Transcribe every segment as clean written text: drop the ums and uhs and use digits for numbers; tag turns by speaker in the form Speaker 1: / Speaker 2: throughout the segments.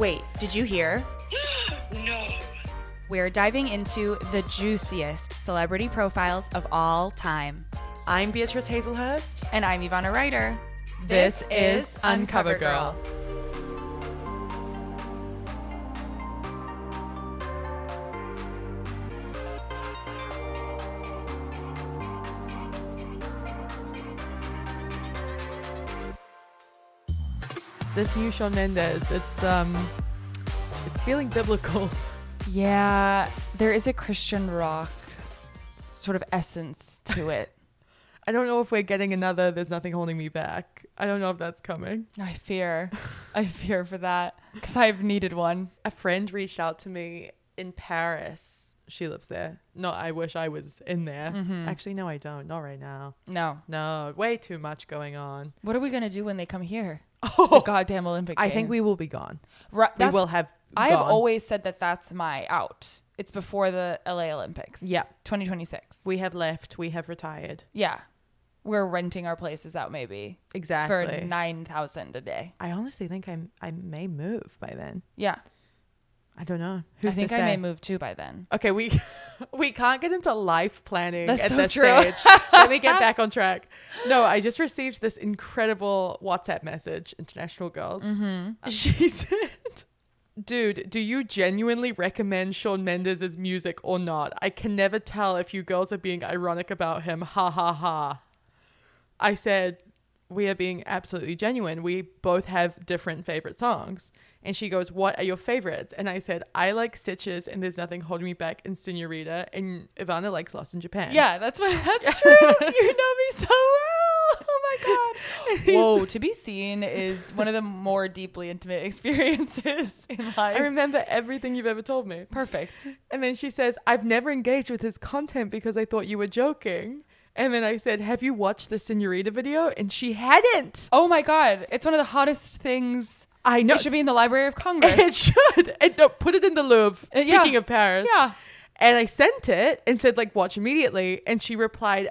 Speaker 1: Wait, did you hear?
Speaker 2: No.
Speaker 1: We're diving into the juiciest celebrity profiles of all time.
Speaker 3: I'm Beatrice Hazelhurst.
Speaker 1: And I'm Ivana Ryder.
Speaker 3: This is Uncover Girl. This new Shawn Mendes, it's feeling biblical.
Speaker 1: Yeah, there is a Christian rock sort of essence to it.
Speaker 3: I don't know if we're getting another There's Nothing Holding Me Back. I don't know if that's coming.
Speaker 1: I fear for that because I've needed one.
Speaker 3: A friend reached out to me in Paris. She lives there. No, I wish I was in there.
Speaker 1: Mm-hmm.
Speaker 3: Actually, no, I don't. Not right now.
Speaker 1: No.
Speaker 3: Way too much going on.
Speaker 1: What are we going to do when they come here?
Speaker 3: Oh,
Speaker 1: The goddamn Olympic Games.
Speaker 3: I think we will be gone.
Speaker 1: Right,
Speaker 3: We will have
Speaker 1: I have
Speaker 3: gone.
Speaker 1: always said that that's my out. It's before the LA Olympics.
Speaker 3: Yeah.
Speaker 1: 2026.
Speaker 3: We have left. We have retired.
Speaker 1: Yeah. We're renting our places out maybe.
Speaker 3: Exactly.
Speaker 1: For $9,000 a day. I
Speaker 3: I honestly think I may move by then.
Speaker 1: Yeah.
Speaker 3: I don't know.
Speaker 1: I
Speaker 3: Who's
Speaker 1: think
Speaker 3: to
Speaker 1: I may
Speaker 3: say?
Speaker 1: move too by then.
Speaker 3: Okay, we can't get into life planning
Speaker 1: That's
Speaker 3: at
Speaker 1: so
Speaker 3: this
Speaker 1: true.
Speaker 3: stage. Let me get back on track. No, I just received this incredible WhatsApp message, International Girls.
Speaker 1: Mm-hmm.
Speaker 3: She said, "Dude, do you genuinely recommend Shawn Mendes' music or not? I can never tell if you girls are being ironic about him. Ha ha ha." I said, "We are being absolutely genuine. We both have different favorite songs." And she goes, "What are your favorites?" And I said, "I like Stitches and There's Nothing Holding Me Back and Senorita, and Ivana likes Lost in Japan."
Speaker 1: Yeah, that's true. You know me so well. Oh my God. Whoa, To Be Seen is one of the more deeply intimate experiences in life.
Speaker 3: I remember everything you've ever told me.
Speaker 1: Perfect.
Speaker 3: And then she says, "I've never engaged with his content because I thought you were joking." And then I said, "Have you watched the Senorita video?" And she hadn't.
Speaker 1: Oh my God. It's one of the hottest things.
Speaker 3: I know.
Speaker 1: It should be in the Library of Congress.
Speaker 3: It should. And no, put it in the Louvre.
Speaker 1: Yeah.
Speaker 3: Speaking of Paris.
Speaker 1: Yeah.
Speaker 3: And I sent it and said, like, watch immediately. And she replied,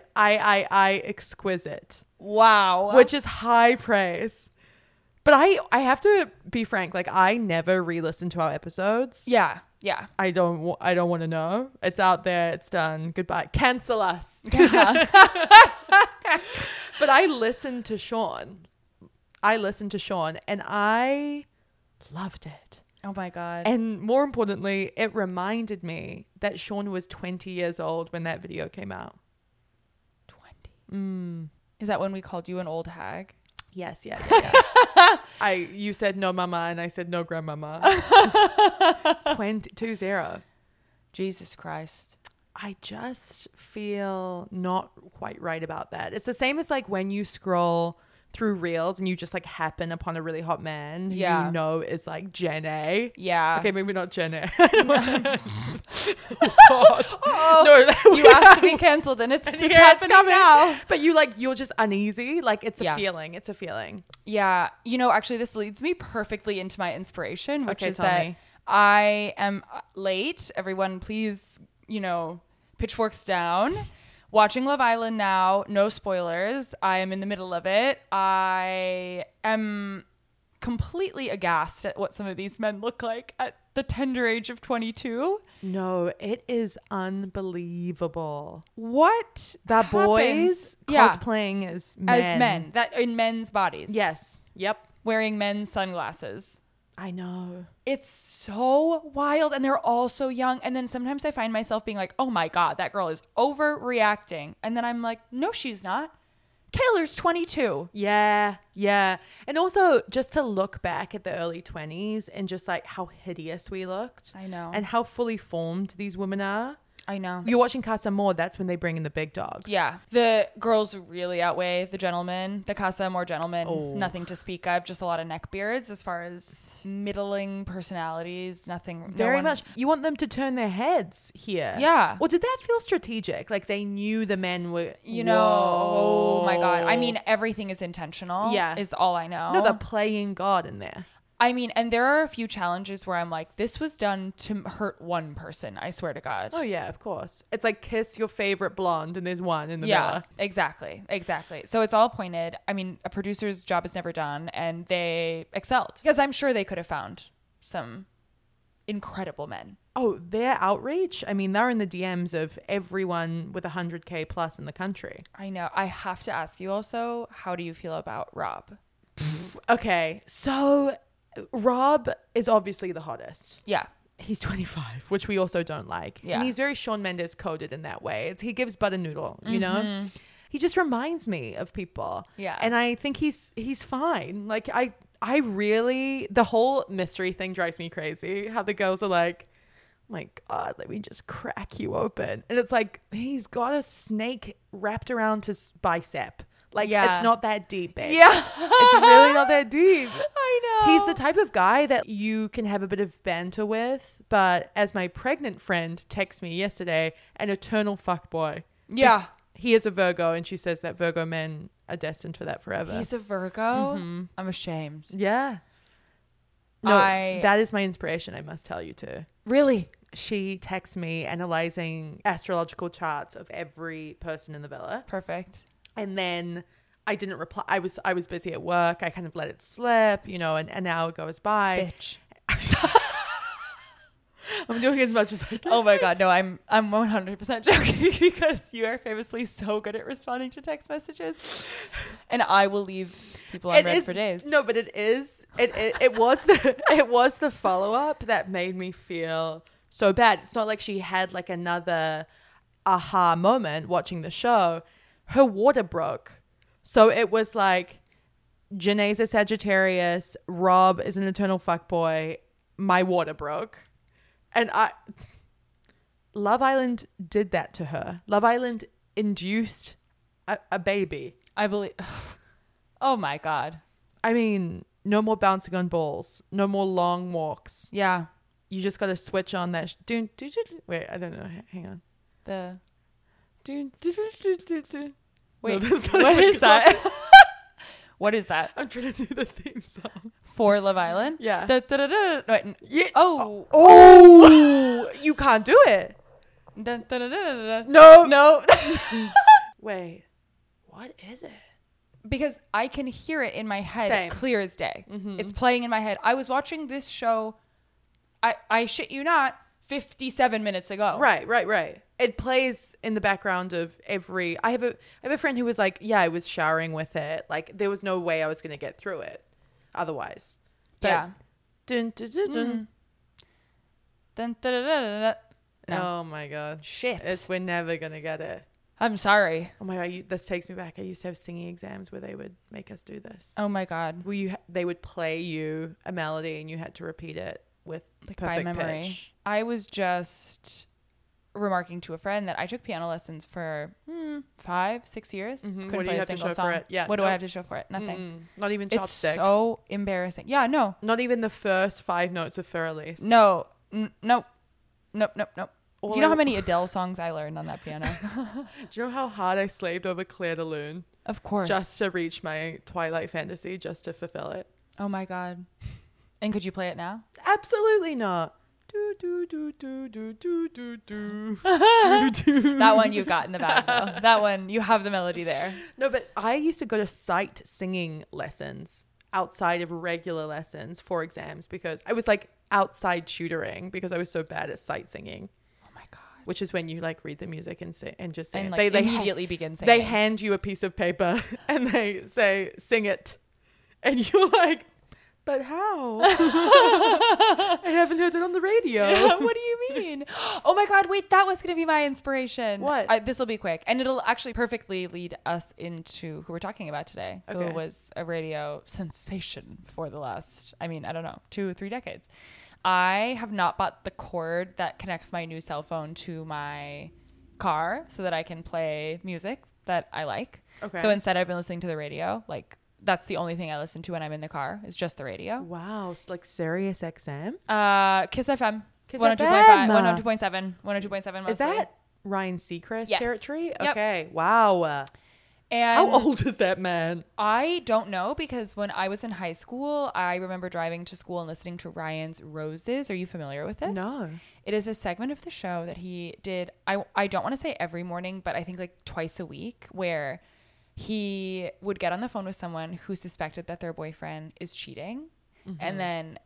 Speaker 3: I exquisite.
Speaker 1: Wow.
Speaker 3: Which is high praise. But I have to be frank. Like, I never re-listen to our episodes.
Speaker 1: Yeah. Yeah.
Speaker 3: I don't want to know. It's out there. It's done. Goodbye. Cancel us.
Speaker 1: Yeah.
Speaker 3: But I listened to Shawn. And I loved it.
Speaker 1: Oh my God.
Speaker 3: And more importantly, it reminded me that Shawn was 20 years old when that video came out.
Speaker 1: 20. Is that when we called you an old hag?
Speaker 3: Yes, yeah. You said no mama and I said no grandmama. 20.
Speaker 1: Jesus Christ.
Speaker 3: I just feel not quite right about that. It's the same as like when you scroll through reels and you just like happen upon a really hot man who you know is like Gen A.
Speaker 1: Yeah.
Speaker 3: Okay, maybe not Gen A.
Speaker 1: Oh,
Speaker 3: no,
Speaker 1: you asked to be cancelled and it's happening
Speaker 3: coming
Speaker 1: now.
Speaker 3: But you're just uneasy. Like it's a feeling. It's a feeling.
Speaker 1: Yeah. You know, actually this leads me perfectly into my inspiration, which is
Speaker 3: tell
Speaker 1: that
Speaker 3: me.
Speaker 1: I am late. Everyone, please, pitchforks down. Watching Love Island now, no spoilers. I am in the middle of it. I am completely aghast at what some of these men look like at the tender age of 22.
Speaker 3: No, it is unbelievable.
Speaker 1: What
Speaker 3: The
Speaker 1: happens?
Speaker 3: boys cosplaying as men.
Speaker 1: That in men's bodies.
Speaker 3: Yes. Yep.
Speaker 1: Wearing men's sunglasses.
Speaker 3: I know.
Speaker 1: It's so wild and they're all so young. And then sometimes I find myself being like, oh my God, that girl is overreacting. And then I'm like, no, she's not. Taylor's 22.
Speaker 3: Yeah. Yeah. And also just to look back at the early 20s and just like how hideous we looked.
Speaker 1: I know.
Speaker 3: And how fully formed these women are.
Speaker 1: I know.
Speaker 3: You're watching Casa Amor, that's when they bring in the big dogs.
Speaker 1: Yeah. The girls really outweigh the gentlemen. The Casa Amor gentlemen, nothing to speak of. Just a lot of neckbeards as far as middling personalities. Nothing.
Speaker 3: Very much. You want them to turn their heads here.
Speaker 1: Yeah.
Speaker 3: Or did that feel strategic? Like they knew the men were,
Speaker 1: oh my God. I mean, everything is intentional.
Speaker 3: Yeah.
Speaker 1: Is all I know.
Speaker 3: No, they're playing God in there.
Speaker 1: I mean, and there are a few challenges where I'm like, this was done to hurt one person. I swear to God.
Speaker 3: Oh yeah, of course. It's like kiss your favorite blonde and there's one in the middle.
Speaker 1: Exactly. So it's all pointed. I mean, a producer's job is never done and they excelled because I'm sure they could have found some incredible men.
Speaker 3: Oh, their outreach. I mean, they're in the DMs of everyone with 100K plus in the country.
Speaker 1: I know. I have to ask you also, how do you feel about Rob?
Speaker 3: Okay, so Rob is obviously the hottest.
Speaker 1: Yeah.
Speaker 3: He's 25, which we also don't like.
Speaker 1: Yeah.
Speaker 3: And he's very Shawn Mendes coded in that way. He gives butter noodle, you know? He just reminds me of people.
Speaker 1: Yeah.
Speaker 3: And I think he's fine. Like I really, the whole mystery thing drives me crazy. How the girls are like, oh my God, let me just crack you open. And it's like, he's got a snake wrapped around his bicep. Like,
Speaker 1: Yeah.
Speaker 3: it's not that deep, babe.
Speaker 1: Yeah.
Speaker 3: It's really not that deep.
Speaker 1: I know.
Speaker 3: He's the type of guy that you can have a bit of banter with, but as my pregnant friend texted me yesterday, an eternal fuckboy.
Speaker 1: Yeah.
Speaker 3: He is a Virgo, and she says that Virgo men are destined for that forever.
Speaker 1: He's a Virgo. I'm ashamed.
Speaker 3: Yeah. No,
Speaker 1: I-
Speaker 3: that is my inspiration, I must tell you too.
Speaker 1: Really?
Speaker 3: She texts me analyzing astrological charts of every person in the villa.
Speaker 1: Perfect.
Speaker 3: And then I didn't reply. I was busy at work. I kind of let it slip, you know, and an hour goes by.
Speaker 1: Bitch.
Speaker 3: I'm doing as much as I can.
Speaker 1: Oh my God. No, I'm 100% joking because you are famously so good at responding to text messages. And I will leave people on red for days.
Speaker 3: No, but it was the follow-up that made me feel so bad. It's not like she had like another aha moment watching the show. Her water broke. So it was like, Janae's a Sagittarius, Rob is an eternal fuckboy, my water broke. And Love Island did that to her. Love Island induced a baby.
Speaker 1: I believe. Oh my God.
Speaker 3: I mean, no more bouncing on balls. No more long walks.
Speaker 1: Yeah.
Speaker 3: You just got to switch on that. Wait, I don't know. Hang on.
Speaker 1: The.
Speaker 3: Wait,
Speaker 1: Wait,
Speaker 3: that's not
Speaker 1: what
Speaker 3: even
Speaker 1: is that?
Speaker 3: close.
Speaker 1: What is that?
Speaker 3: I'm trying to do the theme song.
Speaker 1: For Love Island?
Speaker 3: Yeah.
Speaker 1: Wait,
Speaker 3: Yeah.
Speaker 1: oh.
Speaker 3: Oh, you can't do it.
Speaker 1: No.
Speaker 3: No. Wait, what is it?
Speaker 1: Because I can hear it in my head
Speaker 3: Same.
Speaker 1: clear as day. It's playing in my head. I was watching this show, I shit you not, 57 minutes ago.
Speaker 3: Right. It plays in the background of every. I have a friend who was like, yeah, I was showering with it. Like there was no way I was gonna get through it, otherwise. But
Speaker 1: Yeah.
Speaker 3: Dun, dun, dun, dun.
Speaker 1: Dun, da, da, da, da, da. No.
Speaker 3: Oh my God.
Speaker 1: Shit.
Speaker 3: We're never gonna get it.
Speaker 1: I'm sorry.
Speaker 3: Oh my God, this takes me back. I used to have singing exams where they would make us do this.
Speaker 1: Oh my God.
Speaker 3: They would play you a melody and you had to repeat it with
Speaker 1: Like
Speaker 3: perfect
Speaker 1: by memory.
Speaker 3: pitch.
Speaker 1: I was just remarking to a friend that I took piano lessons for 5-6 years.
Speaker 3: Mhm.
Speaker 1: Couldn't
Speaker 3: What do
Speaker 1: play
Speaker 3: you
Speaker 1: a
Speaker 3: have to
Speaker 1: single
Speaker 3: show
Speaker 1: song.
Speaker 3: for it? Yeah,
Speaker 1: What do
Speaker 3: no.
Speaker 1: I have to show for it? Nothing.
Speaker 3: Not even
Speaker 1: It's
Speaker 3: chopsticks.
Speaker 1: so embarrassing. Yeah, no.
Speaker 3: Not even the first 5 notes of Fur Elise.
Speaker 1: No. Nope.
Speaker 3: All
Speaker 1: Do you know
Speaker 3: I-
Speaker 1: how many Adele songs I learned on that piano?
Speaker 3: Do you know how hard I slaved over Claire de Lune
Speaker 1: Of course.
Speaker 3: just to reach my Twilight fantasy, just to fulfill it?
Speaker 1: Oh my God. And could you play it now?
Speaker 3: Absolutely not. Do, do, do, do, do, do, do, do.
Speaker 1: That one you got in the bag though. That one, you have the melody there.
Speaker 3: No, but I used to go to sight singing lessons outside of regular lessons for exams because I was like outside tutoring because I was so bad at sight singing.
Speaker 1: Oh my God.
Speaker 3: Which is when you like read the music and say and just sing.
Speaker 1: And
Speaker 3: it.
Speaker 1: like immediately begin singing.
Speaker 3: They hand you a piece of paper and they say sing it, and you're like, but how? I haven't heard it on the radio.
Speaker 1: What do you mean? Oh my God, wait, that was going to be my inspiration.
Speaker 3: What?
Speaker 1: This will be quick. And it'll actually perfectly lead us into who we're talking about today,
Speaker 3: Okay.
Speaker 1: who was a radio sensation for the last, 2-3 decades. I have not bought the cord that connects my new cell phone to my car so that I can play music that I like.
Speaker 3: Okay.
Speaker 1: So instead I've been listening to the radio. Like that's the only thing I listen to when I'm in the car is just the radio.
Speaker 3: Wow, it's like Sirius XM.
Speaker 1: Kiss FM.
Speaker 3: Kiss
Speaker 1: 102.5,
Speaker 3: FM.
Speaker 1: 102.7, 102.7 mostly.
Speaker 3: Is that Ryan Seacrest
Speaker 1: Yes.
Speaker 3: territory?
Speaker 1: Yep.
Speaker 3: Okay. Wow.
Speaker 1: And
Speaker 3: How old is that man?
Speaker 1: I don't know because when I was in high school, I remember driving to school and listening to Ryan's Roses. Are you familiar with this?
Speaker 3: No.
Speaker 1: It is a segment of the show that he did. I don't want to say every morning, but I think like twice a week where he would get on the phone with someone who suspected that their boyfriend is cheating. And then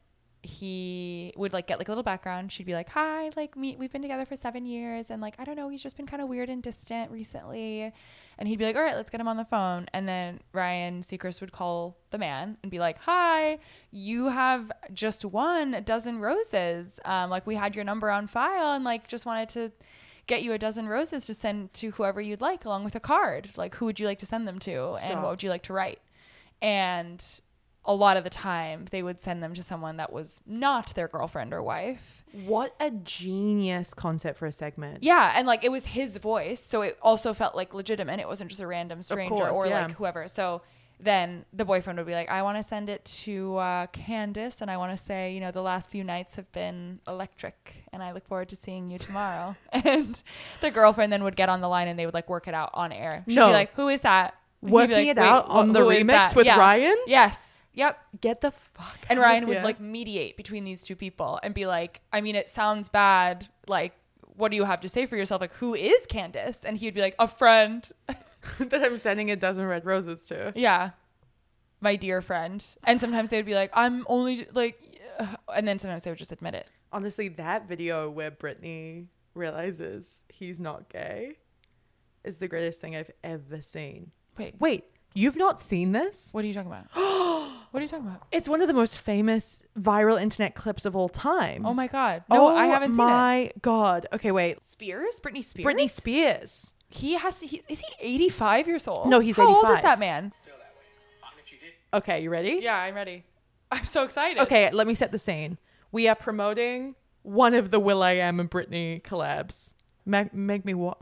Speaker 1: he would like get like a little background. She'd be like, hi, like we've been together for 7 years, and like I don't know, he's just been kind of weird and distant recently. And he'd be like, all right, let's get him on the phone. And then Ryan Seacrest would call the man and be like, hi, you have just won a dozen roses. Like we had your number on file and like just wanted to get you a dozen roses to send to whoever you'd like, along with a card. Like, who would you like to send them to? And what would you like to write? And a lot of the time they would send them to someone that was not their girlfriend or wife.
Speaker 3: What a genius concept for a segment.
Speaker 1: Yeah. And like, it was his voice. So it also felt like legitimate. It wasn't just a random stranger or like whoever. So then the boyfriend would be like, I want to send it to Candace, and I want to say, you know, the last few nights have been electric and I look forward to seeing you tomorrow. And the girlfriend then would get on the line and they would like work it out on air. She'd be like, who is that? And
Speaker 3: working it out on the remix with Ryan?
Speaker 1: Yes. Yep.
Speaker 3: Get the fuck
Speaker 1: And
Speaker 3: out
Speaker 1: Ryan
Speaker 3: of
Speaker 1: would
Speaker 3: here.
Speaker 1: like mediate between these two people and be like, I mean, it sounds bad. Like, what do you have to say for yourself? Like, who is Candace? And he'd be like, a friend.
Speaker 3: that I'm sending a dozen red roses to.
Speaker 1: Yeah. My dear friend. And sometimes they would be like, I'm only like, and then sometimes they would just admit it.
Speaker 3: Honestly, that video where Brittany realizes he's not gay is the greatest thing I've ever seen. Wait, you've not seen this?
Speaker 1: What are you talking about? What are you talking about?
Speaker 3: It's one of the most famous viral internet clips of all time.
Speaker 1: Oh my God. No, I haven't seen it.
Speaker 3: Oh my God. Okay, wait.
Speaker 1: Spears? Britney Spears?
Speaker 3: Britney Spears.
Speaker 1: Is he 85 years old?
Speaker 3: No, he's
Speaker 1: How
Speaker 3: 85.
Speaker 1: old is that man?
Speaker 2: Feel that way. And if you did,
Speaker 3: Okay, you ready?
Speaker 1: Yeah, I'm ready. I'm so excited.
Speaker 3: Okay, let me set the scene. We are promoting one of the will.i.am and Britney collabs. Make me wanna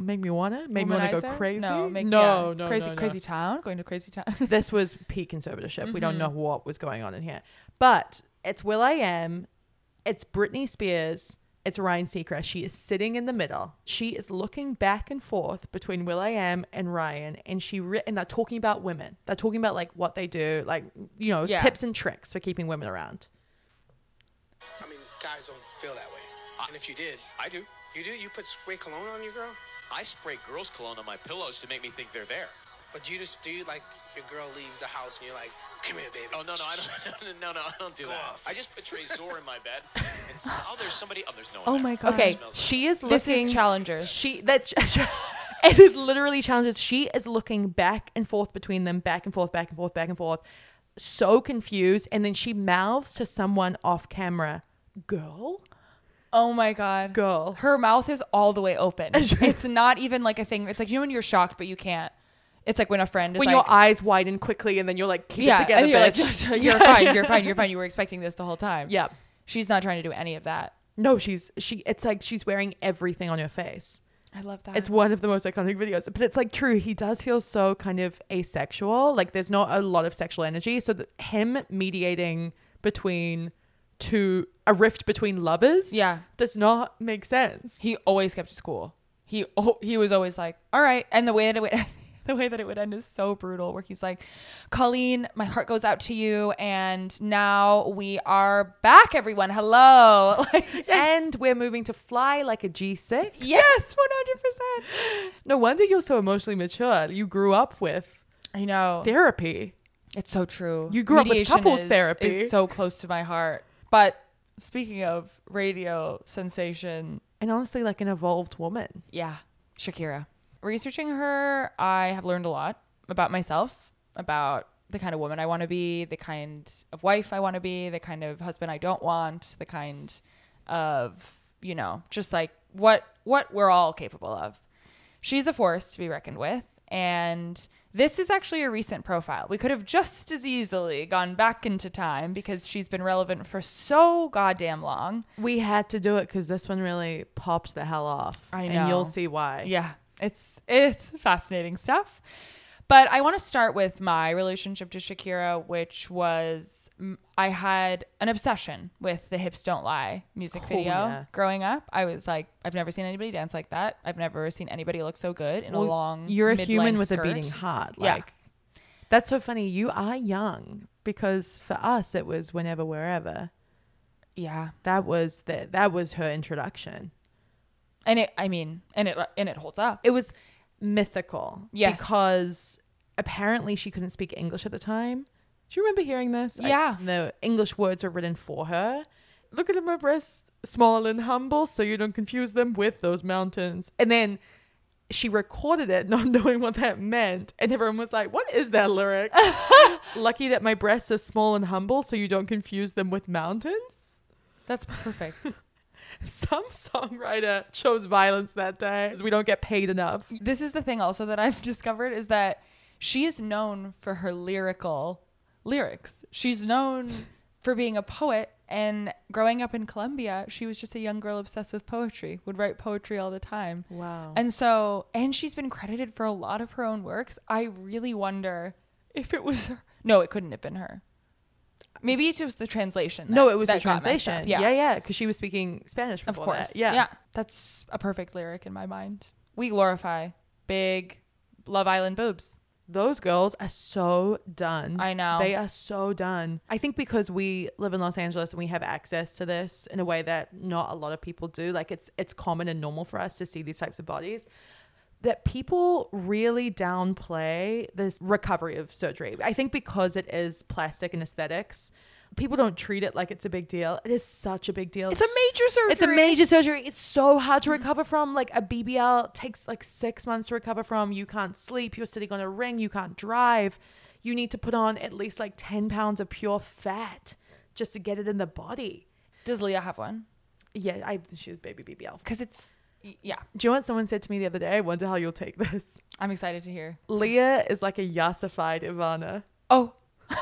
Speaker 3: go crazy.
Speaker 1: No,
Speaker 3: no,
Speaker 1: crazy,
Speaker 3: no.
Speaker 1: crazy town. Going to crazy town.
Speaker 3: This was peak conservatorship. We don't know what was going on in here, but it's will.i.am, it's Britney Spears, it's Ryan Seacrest. She is sitting in the middle. She is looking back and forth between will.i.am and Ryan, and and they're talking about women. They're talking about like what they do, like, you know, tips and tricks for keeping women around.
Speaker 2: I mean, guys don't feel that way. And if you did,
Speaker 4: I do.
Speaker 2: you do. You put spray cologne on your girl,
Speaker 4: I spray girls' cologne on my pillows to make me think they're there.
Speaker 2: but you just do you like your girl leaves the house and you're like, come here, baby.
Speaker 4: Oh no, I don't. No, I don't do
Speaker 2: Go
Speaker 4: that.
Speaker 2: off.
Speaker 4: I just put Trezor in my bed, and there's somebody. Oh, there's no one.
Speaker 1: Oh
Speaker 4: there.
Speaker 1: my God.
Speaker 3: Okay,
Speaker 4: It smells
Speaker 3: she is
Speaker 1: This
Speaker 3: looking.
Speaker 1: is Challengers.
Speaker 3: It is literally Challengers. She is looking back and forth between them, back and forth, back and forth, back and forth. So confused, and then she mouths to someone off camera, "Girl,
Speaker 1: Oh my God.
Speaker 3: girl."
Speaker 1: Her mouth is all the way open. It's not even like a thing. It's like, you know, when you're shocked, but you can't. It's like when a friend is
Speaker 3: When
Speaker 1: like,
Speaker 3: your eyes widen quickly, and then you're like, "Keep it together,
Speaker 1: and you're
Speaker 3: bitch."
Speaker 1: like, you're fine, you're fine, you're fine. You were expecting this the whole time.
Speaker 3: Yeah.
Speaker 1: She's not trying to do any of that.
Speaker 3: No, it's like she's wearing everything on her face.
Speaker 1: I love that.
Speaker 3: It's one of the most iconic videos, but it's like true. He does feel so kind of asexual. Like there's not a lot of sexual energy. So him mediating between a rift between lovers, does not make sense.
Speaker 1: He always kept his cool. He was always like, all right. And the way that it would end is so brutal, where he's like, Colleen, my heart goes out to you, and now we are back, everyone. Hello.
Speaker 3: And we're moving to fly like a G6.
Speaker 1: Yes, 100%.
Speaker 3: No wonder you're so emotionally mature. You grew up with
Speaker 1: I know.
Speaker 3: therapy.
Speaker 1: It's so true.
Speaker 3: You grew up with
Speaker 1: Mediation
Speaker 3: couples therapy.
Speaker 1: is so close to my heart. But speaking of radio sensation,
Speaker 3: And honestly, like an evolved woman.
Speaker 1: yeah, Shakira. Researching her, I have learned a lot about myself, about the kind of woman I want to be, the kind of wife I want to be, the kind of husband I don't want, the kind of, you know, just like what we're all capable of. She's a force to be reckoned with. And this is actually a recent profile. We could have just as easily gone back into time because she's been relevant for so goddamn long.
Speaker 3: We had to do it because this one really popped the hell off.
Speaker 1: I know.
Speaker 3: And you'll see why.
Speaker 1: Yeah, it's fascinating stuff. But I want to start with my relationship to Shakira, which was I had an obsession with the Hips Don't Lie music video
Speaker 3: yeah.
Speaker 1: growing up. I was like, I've never seen anybody dance like that. I've never seen anybody look so good in a long
Speaker 3: You're a
Speaker 1: mid-length
Speaker 3: human with
Speaker 1: skirt.
Speaker 3: a beating heart.
Speaker 1: Yeah.
Speaker 3: Like, that's so funny. You are young because for us it was Whenever Wherever.
Speaker 1: Yeah.
Speaker 3: That was her introduction.
Speaker 1: And it holds up.
Speaker 3: It was mythical.
Speaker 1: Yes.
Speaker 3: Because apparently she couldn't speak English at the time. Do you remember hearing this?
Speaker 1: Yeah.
Speaker 3: The English words were written for her. look at my breasts, small and humble, so you don't confuse them with those mountains. And then she recorded it not knowing what that meant, and everyone was like, what is that lyric? Lucky that my breasts are small and humble, so you don't confuse them with mountains.
Speaker 1: That's perfect.
Speaker 3: Some songwriter chose violence that day because we don't get paid enough.
Speaker 1: This is the thing also that I've discovered is that she is known for her lyrics. She's known for being a poet, and growing up in Colombia, she was just a young girl obsessed with poetry, would write poetry all the time.
Speaker 3: Wow.
Speaker 1: And she's been credited for a lot of her own works. I really wonder if it was her. No, it couldn't have been her. Maybe it was the translation.
Speaker 3: No, it was the
Speaker 1: that got messed up.
Speaker 3: translation. Yeah, because she was speaking Spanish
Speaker 1: Of
Speaker 3: before
Speaker 1: course.
Speaker 3: that. Yeah.
Speaker 1: That's a perfect lyric in my mind. We glorify big Love Island boobs.
Speaker 3: Those girls are so done.
Speaker 1: I know.
Speaker 3: They are so done. I think because we live in Los Angeles and we have access to this in a way that not a lot of people do. Like it's common and normal for us to see these types of bodies, that people really downplay this recovery of surgery. I think because it is plastic and aesthetics, people don't treat it like it's a big deal. It is such a big deal.
Speaker 1: It's a major surgery.
Speaker 3: It's a major surgery. It's so hard to recover from. Like a BBL takes like 6 months to recover from. You can't sleep. You're sitting on a ring. You can't drive. You need to put on at least like 10 pounds of pure fat just to get it in the body.
Speaker 1: Does Leah have one?
Speaker 3: Yeah, she was baby BBL.
Speaker 1: Because yeah.
Speaker 3: Do you know what someone said to me the other day? I wonder how you'll take this.
Speaker 1: I'm excited to hear.
Speaker 3: Leah is like a yassified Ivana.
Speaker 1: Oh.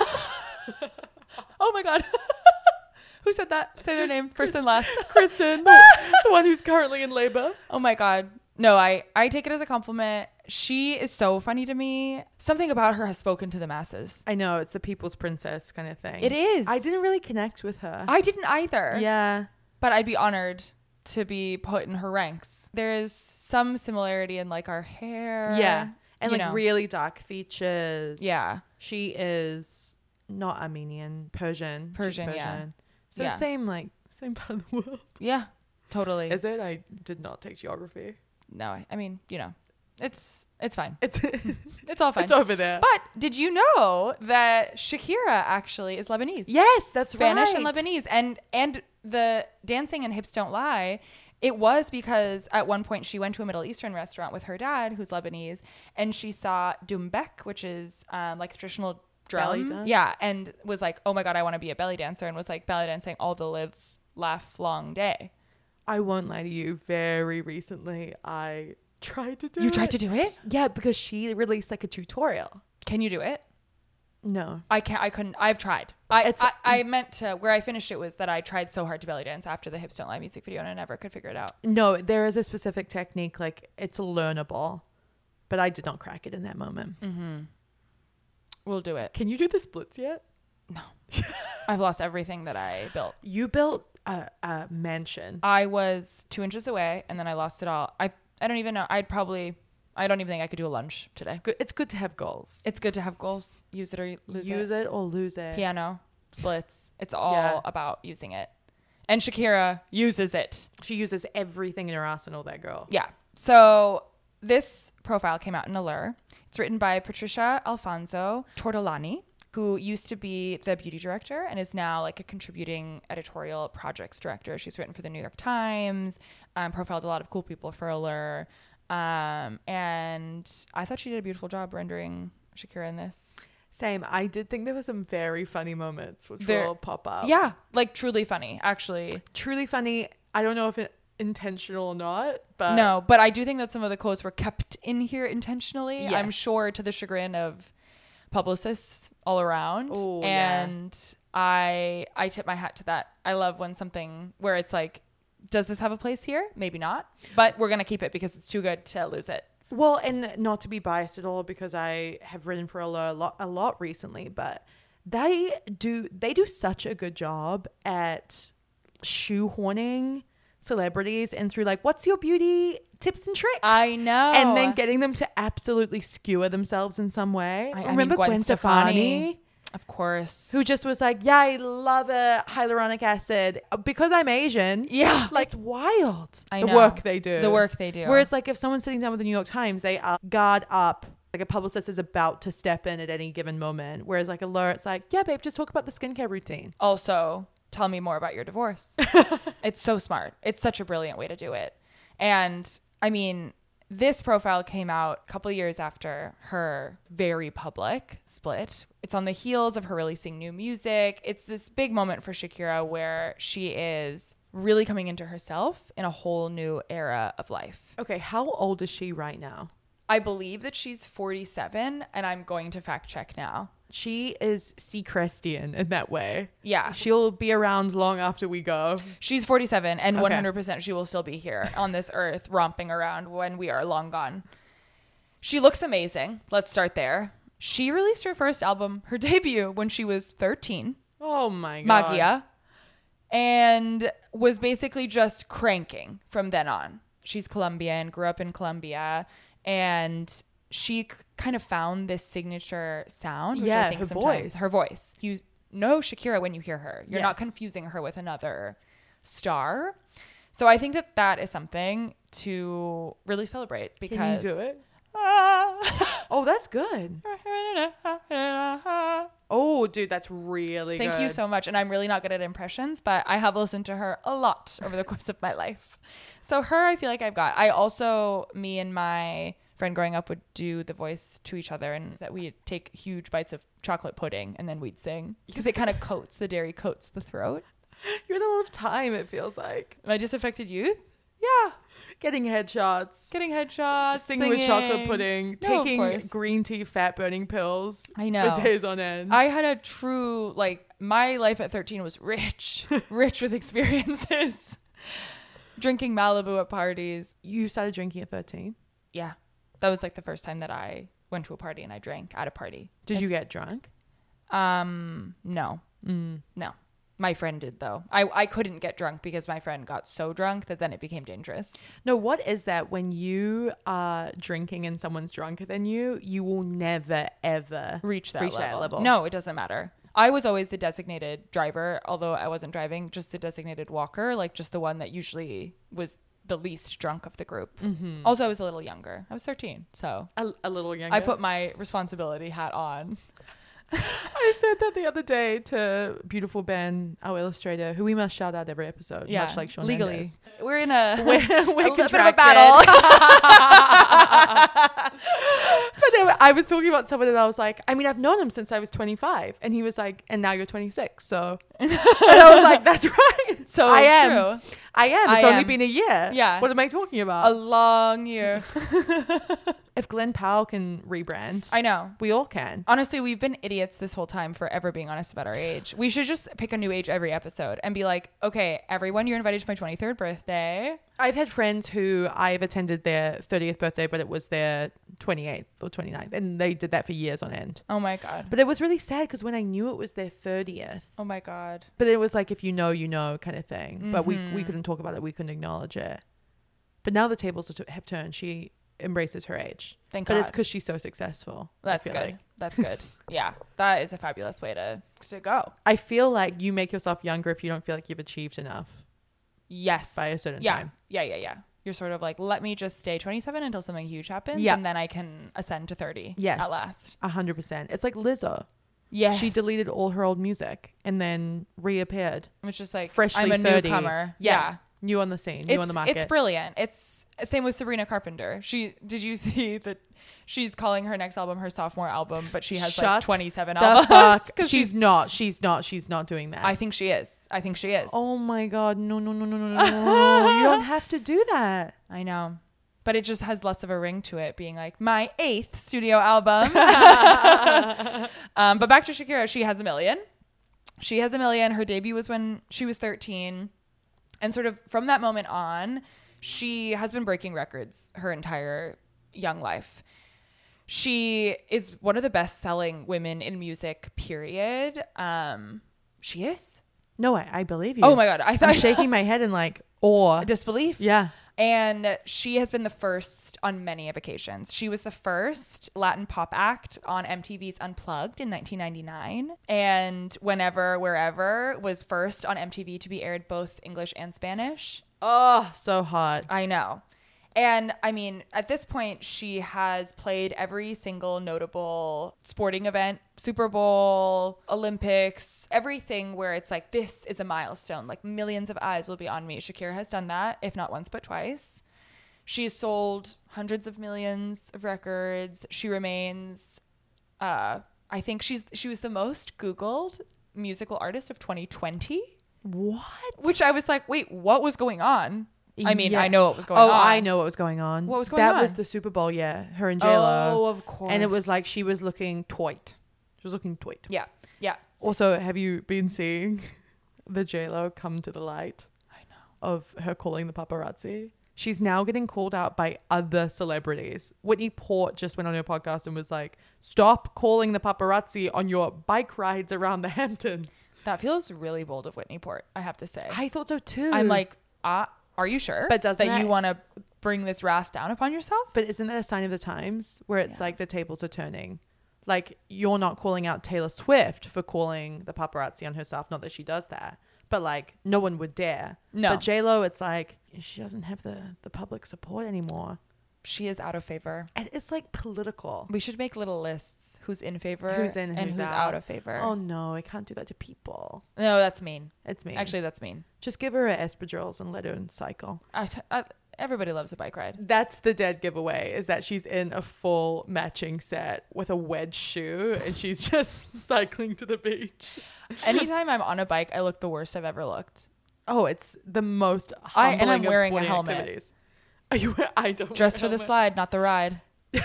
Speaker 1: Oh my God. Who said that? Say their name first and last.
Speaker 3: Kristen, the one who's currently in labor.
Speaker 1: Oh my God. No, I take it as a compliment. She is so funny to me. Something about her has spoken to the masses.
Speaker 3: I know, it's the people's princess kind of thing.
Speaker 1: It is.
Speaker 3: I didn't really connect with her.
Speaker 1: I didn't either.
Speaker 3: Yeah.
Speaker 1: But I'd be honored to be put in her ranks. There's some similarity in like our hair.
Speaker 3: Yeah. And
Speaker 1: you
Speaker 3: like
Speaker 1: know.
Speaker 3: really dark features.
Speaker 1: Yeah.
Speaker 3: She is not Armenian, Persian. She's
Speaker 1: Yeah.
Speaker 3: So
Speaker 1: Yeah.
Speaker 3: same part of the world.
Speaker 1: Yeah, totally.
Speaker 3: Is it? I did not take geography.
Speaker 1: No, I mean, it's fine.
Speaker 3: It's
Speaker 1: It's all fine.
Speaker 3: it's over there.
Speaker 1: But did you know that Shakira actually is Lebanese?
Speaker 3: Yes, that's
Speaker 1: Spanish
Speaker 3: right.
Speaker 1: and Lebanese. And the dancing in Hips Don't Lie, it was because at one point she went to a Middle Eastern restaurant with her dad, who's Lebanese, and she saw Dumbek, which is like a traditional drum.
Speaker 3: Belly dance?
Speaker 1: Yeah, and was like, oh my God, I want to be a belly dancer, and was like belly dancing all the live, laugh, long day.
Speaker 3: I won't lie to you. Very recently, I tried to do it.
Speaker 1: You tried to do it?
Speaker 3: Yeah, because she released like a tutorial.
Speaker 1: Can you do it?
Speaker 3: No.
Speaker 1: I couldn't. I've tried. I meant to, where I finished it was that I tried so hard to belly dance after the Hips Don't Lie music video, and I never could figure it out.
Speaker 3: No, there is a specific technique. Like it's learnable, but I did not crack it in that moment.
Speaker 1: We'll do it.
Speaker 3: Can you do the splits yet?
Speaker 1: No. I've lost everything that I built.
Speaker 3: You built a mansion.
Speaker 1: I was 2 inches away, and then I lost it all. I don't even know. I don't even think I could do a lunge today.
Speaker 3: Good. It's good to have goals.
Speaker 1: It's good to have goals. Use it or lose it.
Speaker 3: Or lose it.
Speaker 1: Piano, splits. It's all
Speaker 3: Yeah.
Speaker 1: about using it. And Shakira uses it.
Speaker 3: She uses everything in her arsenal, that girl.
Speaker 1: Yeah. So this profile came out in Allure. It's written by Patricia Alfonso Tortolani, who used to be the beauty director and is now like a contributing editorial projects director. She's written for the New York Times, profiled a lot of cool people for Allure. And I thought she did a beautiful job rendering Shakira in this.
Speaker 3: Same. I did think there were some very funny moments which will pop up.
Speaker 1: Yeah, like truly funny, actually.
Speaker 3: Truly funny. I don't know if it intentional or not, but
Speaker 1: No, but I do think that some of the quotes were kept in here intentionally. I'm
Speaker 3: Yes.
Speaker 1: sure to the chagrin of publicists all around.
Speaker 3: Oh, yeah.
Speaker 1: And I tip my hat to that. I love when something where it's like, does this have a place here? Maybe not, but we're going to keep it because it's too good to lose it.
Speaker 3: Well, and not to be biased at all, because I have written for a lot recently, but they do such a good job at shoehorning celebrities and through like, what's your beauty tips and tricks?
Speaker 1: I know.
Speaker 3: And then getting them to absolutely skewer themselves in some way.
Speaker 1: I
Speaker 3: Remember
Speaker 1: mean,
Speaker 3: Gwen Stefani?
Speaker 1: Of course.
Speaker 3: Who just was like, yeah, I love a hyaluronic acid because I'm Asian.
Speaker 1: Yeah.
Speaker 3: Like, it's wild.
Speaker 1: I
Speaker 3: the
Speaker 1: know.
Speaker 3: work they do.
Speaker 1: The work they do.
Speaker 3: Whereas, like, if someone's sitting down with the New York Times, they are guard up. Like, a publicist is about to step in at any given moment. Whereas, like, Allure, it's like, yeah, babe, just talk about the skincare routine.
Speaker 1: Also, tell me more about your divorce. It's so smart. It's such a brilliant way to do it. And I mean, this profile came out a couple years after her very public split. It's on the heels of her releasing new music. It's this big moment for Shakira where she is really coming into herself in a whole new era of life.
Speaker 3: Okay, how old is she right now?
Speaker 1: I believe that she's 47, and I'm going to fact check now.
Speaker 3: She is Seacrestian in that way.
Speaker 1: Yeah.
Speaker 3: She'll be around long after we go.
Speaker 1: She's 47, and
Speaker 3: Okay.
Speaker 1: 100% she will still be here on this earth romping around when we are long gone. She looks amazing. Let's start there. She released her first album, her debut, when she was 13,
Speaker 3: Oh my God.
Speaker 1: Magia, and was basically just cranking from then on. She's Colombian, grew up in Colombia, and she kind of found this signature sound, which
Speaker 3: Yeah,
Speaker 1: I think
Speaker 3: her
Speaker 1: sometimes
Speaker 3: voice.
Speaker 1: her voice. You know Shakira when you hear her. You're not
Speaker 3: Yes.
Speaker 1: confusing her with another star. So I think that that is something to really celebrate because
Speaker 3: Can you do it? Oh, that's good. Oh, dude, that's really good.
Speaker 1: Thank you so much. And I'm really not good at impressions, but I have listened to her a lot over the course of my life. So her, I feel like I've got. I also, me and my friend growing up would do the voice to each other, and that we'd take huge bites of chocolate pudding and then we'd sing because it kind of coats, the dairy coats the throat.
Speaker 3: You're in a lot of time, it feels like.
Speaker 1: My disaffected youth? Yeah.
Speaker 3: Getting headshots.
Speaker 1: Getting headshots.
Speaker 3: Singing with chocolate pudding.
Speaker 1: No, of
Speaker 3: taking
Speaker 1: course.
Speaker 3: green tea fat burning pills.
Speaker 1: I know.
Speaker 3: For days on end.
Speaker 1: I had a true, like, my life at 13 was rich, rich with experiences. Drinking Malibu at parties.
Speaker 3: You started drinking at 13.
Speaker 1: Yeah. That was like the first time that I went to a party and I drank at a party.
Speaker 3: Did you get drunk?
Speaker 1: No. No. My friend did though. I couldn't get drunk because my friend got so drunk that then it became dangerous.
Speaker 3: No, what is that when you are drinking and someone's drunker than you? You will never, ever
Speaker 1: Reach that level.
Speaker 3: level.
Speaker 1: No, it doesn't matter. I was always the designated driver, although I wasn't driving, just the designated walker, like just the one that usually was the least drunk of the group. Also, I was a little younger. I was 13, so
Speaker 3: A little younger.
Speaker 1: I put my responsibility hat on.
Speaker 3: I said that the other day to beautiful Ben, our illustrator, who we must shout out every episode, much like Shawn
Speaker 1: legally.
Speaker 3: Mendes.
Speaker 1: We're in a,
Speaker 3: We're
Speaker 1: a little bit of a
Speaker 3: contracted.
Speaker 1: battle.
Speaker 3: But then I was talking about someone and I was like, I mean, I've known him since I was 25. And he was like, and now you're 26. So, and I was like, that's right.
Speaker 1: So
Speaker 3: I am.
Speaker 1: true.
Speaker 3: I am.
Speaker 1: I
Speaker 3: It's only
Speaker 1: am.
Speaker 3: been a year.
Speaker 1: Yeah.
Speaker 3: What am I talking about?
Speaker 1: A long year.
Speaker 3: If Glenn Powell can rebrand,
Speaker 1: I know.
Speaker 3: we all can.
Speaker 1: Honestly, we've been idiots this whole time for ever being honest about our age. We should just pick a new age every episode and be like, okay, everyone, you're invited to my 23rd birthday.
Speaker 3: I've had friends who I've attended their 30th birthday, but it was their 28th or 29th. And they did that for years on end.
Speaker 1: Oh my God.
Speaker 3: But it was really sad because when I knew it was their 30th,
Speaker 1: Oh my God.
Speaker 3: but it was like, if you know kind of thing. But
Speaker 1: Mm-hmm.
Speaker 3: we couldn't talk about it. We couldn't acknowledge it. But now the tables have turned. She embraces her age.
Speaker 1: Thank
Speaker 3: But
Speaker 1: God.
Speaker 3: it's because she's so successful. I
Speaker 1: That's
Speaker 3: feel
Speaker 1: good.
Speaker 3: like.
Speaker 1: That's good. Yeah. That is a fabulous way to go.
Speaker 3: I feel like you make yourself younger if you don't feel like you've achieved enough
Speaker 1: Yes.
Speaker 3: by a certain
Speaker 1: yeah.
Speaker 3: time.
Speaker 1: Yeah. You're sort of like, let me just stay 27 until something huge happens.
Speaker 3: Yeah.
Speaker 1: And then I can ascend to 30
Speaker 3: Yes.
Speaker 1: at last.
Speaker 3: 100%. It's like Lizzo.
Speaker 1: Yes.
Speaker 3: She deleted all her old music and then reappeared.
Speaker 1: It's just like,
Speaker 3: Freshly
Speaker 1: I'm a
Speaker 3: 30.
Speaker 1: newcomer.
Speaker 3: Yeah. New on the scene. New on the market.
Speaker 1: It's brilliant. It's same with Sabrina Carpenter. Did you see that she's calling her next album her sophomore album, but she has like
Speaker 3: Shut
Speaker 1: 27
Speaker 3: the
Speaker 1: albums?
Speaker 3: fuck.
Speaker 1: 'Cause
Speaker 3: She's not doing that.
Speaker 1: I think she is.
Speaker 3: Oh my God. No. You don't have to do that.
Speaker 1: I know. But it just has less of a ring to it being like my 8th studio album. But back to Shakira, she has a million. Her debut was when she was 13. And sort of from that moment on, she has been breaking records her entire young life. She is one of the best-selling women in music, period. She is.
Speaker 3: No, I believe you.
Speaker 1: Oh my God. I
Speaker 3: I'm
Speaker 1: thought
Speaker 3: shaking my head in like awe.
Speaker 1: disbelief.
Speaker 3: Yeah.
Speaker 1: And she has been the first on many of occasions. She was the first Latin pop act on MTV's Unplugged in 1999. And Whenever, Wherever was first on MTV to be aired both English and Spanish.
Speaker 3: Oh, so hot.
Speaker 1: I know. And I mean, at this point, she has played every single notable sporting event, Super Bowl, Olympics, everything where it's like, this is a milestone. Like millions of eyes will be on me. Shakira has done that, if not once, but twice. She's sold hundreds of millions of records. She remains, I think she was the most Googled musical artist of 2020.
Speaker 3: What?
Speaker 1: Which I was like, wait, what was going on? I mean,
Speaker 3: Yeah.
Speaker 1: I know what was going on.
Speaker 3: Oh, I know what was going on.
Speaker 1: What was going on?
Speaker 3: That was the Super Bowl, yeah. Her and J-Lo.
Speaker 1: Oh, of course.
Speaker 3: And it was like she was looking toit. She was looking toit.
Speaker 1: Yeah. Yeah.
Speaker 3: Also, have you been seeing the J-Lo come to the light?
Speaker 1: I know.
Speaker 3: Of her calling the paparazzi? She's now getting called out by other celebrities. Whitney Port just went on her podcast and was like, stop calling the paparazzi on your bike rides around the Hamptons.
Speaker 1: That feels really bold of Whitney Port, I have to say.
Speaker 3: I thought so too.
Speaker 1: I'm like, are you sure?
Speaker 3: But doesn't
Speaker 1: that you
Speaker 3: that-
Speaker 1: want to bring this wrath down upon yourself?
Speaker 3: But isn't that a sign of the times where it's
Speaker 1: Yeah.
Speaker 3: like the tables are turning? Like, you're not calling out Taylor Swift for calling the paparazzi on herself. Not that she does that, but like no one would dare.
Speaker 1: No.
Speaker 3: But J-Lo, it's like she doesn't have the public support anymore.
Speaker 1: She is out of favor.
Speaker 3: And it's like political.
Speaker 1: We should make little lists. Who's in favor?
Speaker 3: Who's in,
Speaker 1: and
Speaker 3: who's
Speaker 1: who's
Speaker 3: out.
Speaker 1: out of favor.
Speaker 3: Oh no, I can't do that to people.
Speaker 1: No, that's mean.
Speaker 3: It's me.
Speaker 1: Actually, that's mean.
Speaker 3: Just give her espadrilles and let her cycle.
Speaker 1: Everybody loves a bike ride.
Speaker 3: That's the dead giveaway, is that she's in a full matching set with a wedge shoe and she's just cycling to the beach.
Speaker 1: Anytime I'm on a bike, I look the worst I've ever looked.
Speaker 3: Oh, it's the most
Speaker 1: And
Speaker 3: humbling
Speaker 1: I'm wearing
Speaker 3: of
Speaker 1: a
Speaker 3: sporting
Speaker 1: helmet.
Speaker 3: activities. Are you? I don't.
Speaker 1: Just
Speaker 3: wear
Speaker 1: for
Speaker 3: a
Speaker 1: the
Speaker 3: helmet.
Speaker 1: slide, not the ride.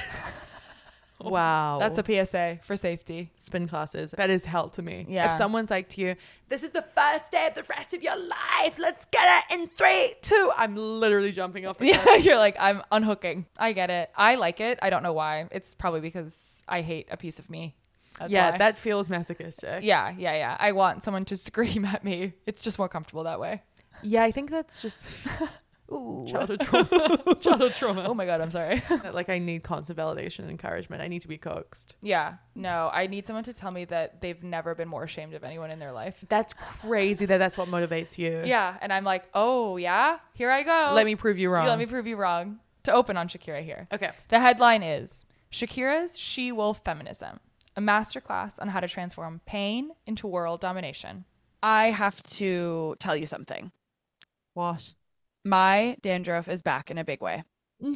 Speaker 3: Wow,
Speaker 1: That's a PSA for safety.
Speaker 3: spin classes. That is hell to me.
Speaker 1: Yeah.
Speaker 3: If someone's like to you, this is the first day of the rest of your life. Let's get it in 3, 2. I'm literally jumping off. The
Speaker 1: Yeah, you're like, I'm unhooking. I get it. I like it. I don't know why. It's probably because I hate a piece of me. That's
Speaker 3: yeah,
Speaker 1: why.
Speaker 3: that feels masochistic.
Speaker 1: Yeah. I want someone to scream at me. It's just more comfortable that way.
Speaker 3: Yeah, I think that's just
Speaker 1: Ooh.
Speaker 3: childhood trauma. Childhood trauma.
Speaker 1: Oh my God, I'm sorry.
Speaker 3: Like, I need constant validation and encouragement. I need to be coaxed.
Speaker 1: Yeah, no, I need someone to tell me that they've never been more ashamed of anyone in their life.
Speaker 3: That's crazy that that's what motivates you.
Speaker 1: Yeah, and I'm like, oh yeah, here I go.
Speaker 3: Let me prove you wrong.
Speaker 1: Let me prove you wrong. To open on Shakira here.
Speaker 3: Okay.
Speaker 1: The headline is Shakira's She-Wolf Feminism, a masterclass on how to transform pain into world domination. I have to tell you something.
Speaker 3: What?
Speaker 1: My dandruff is back in a big way.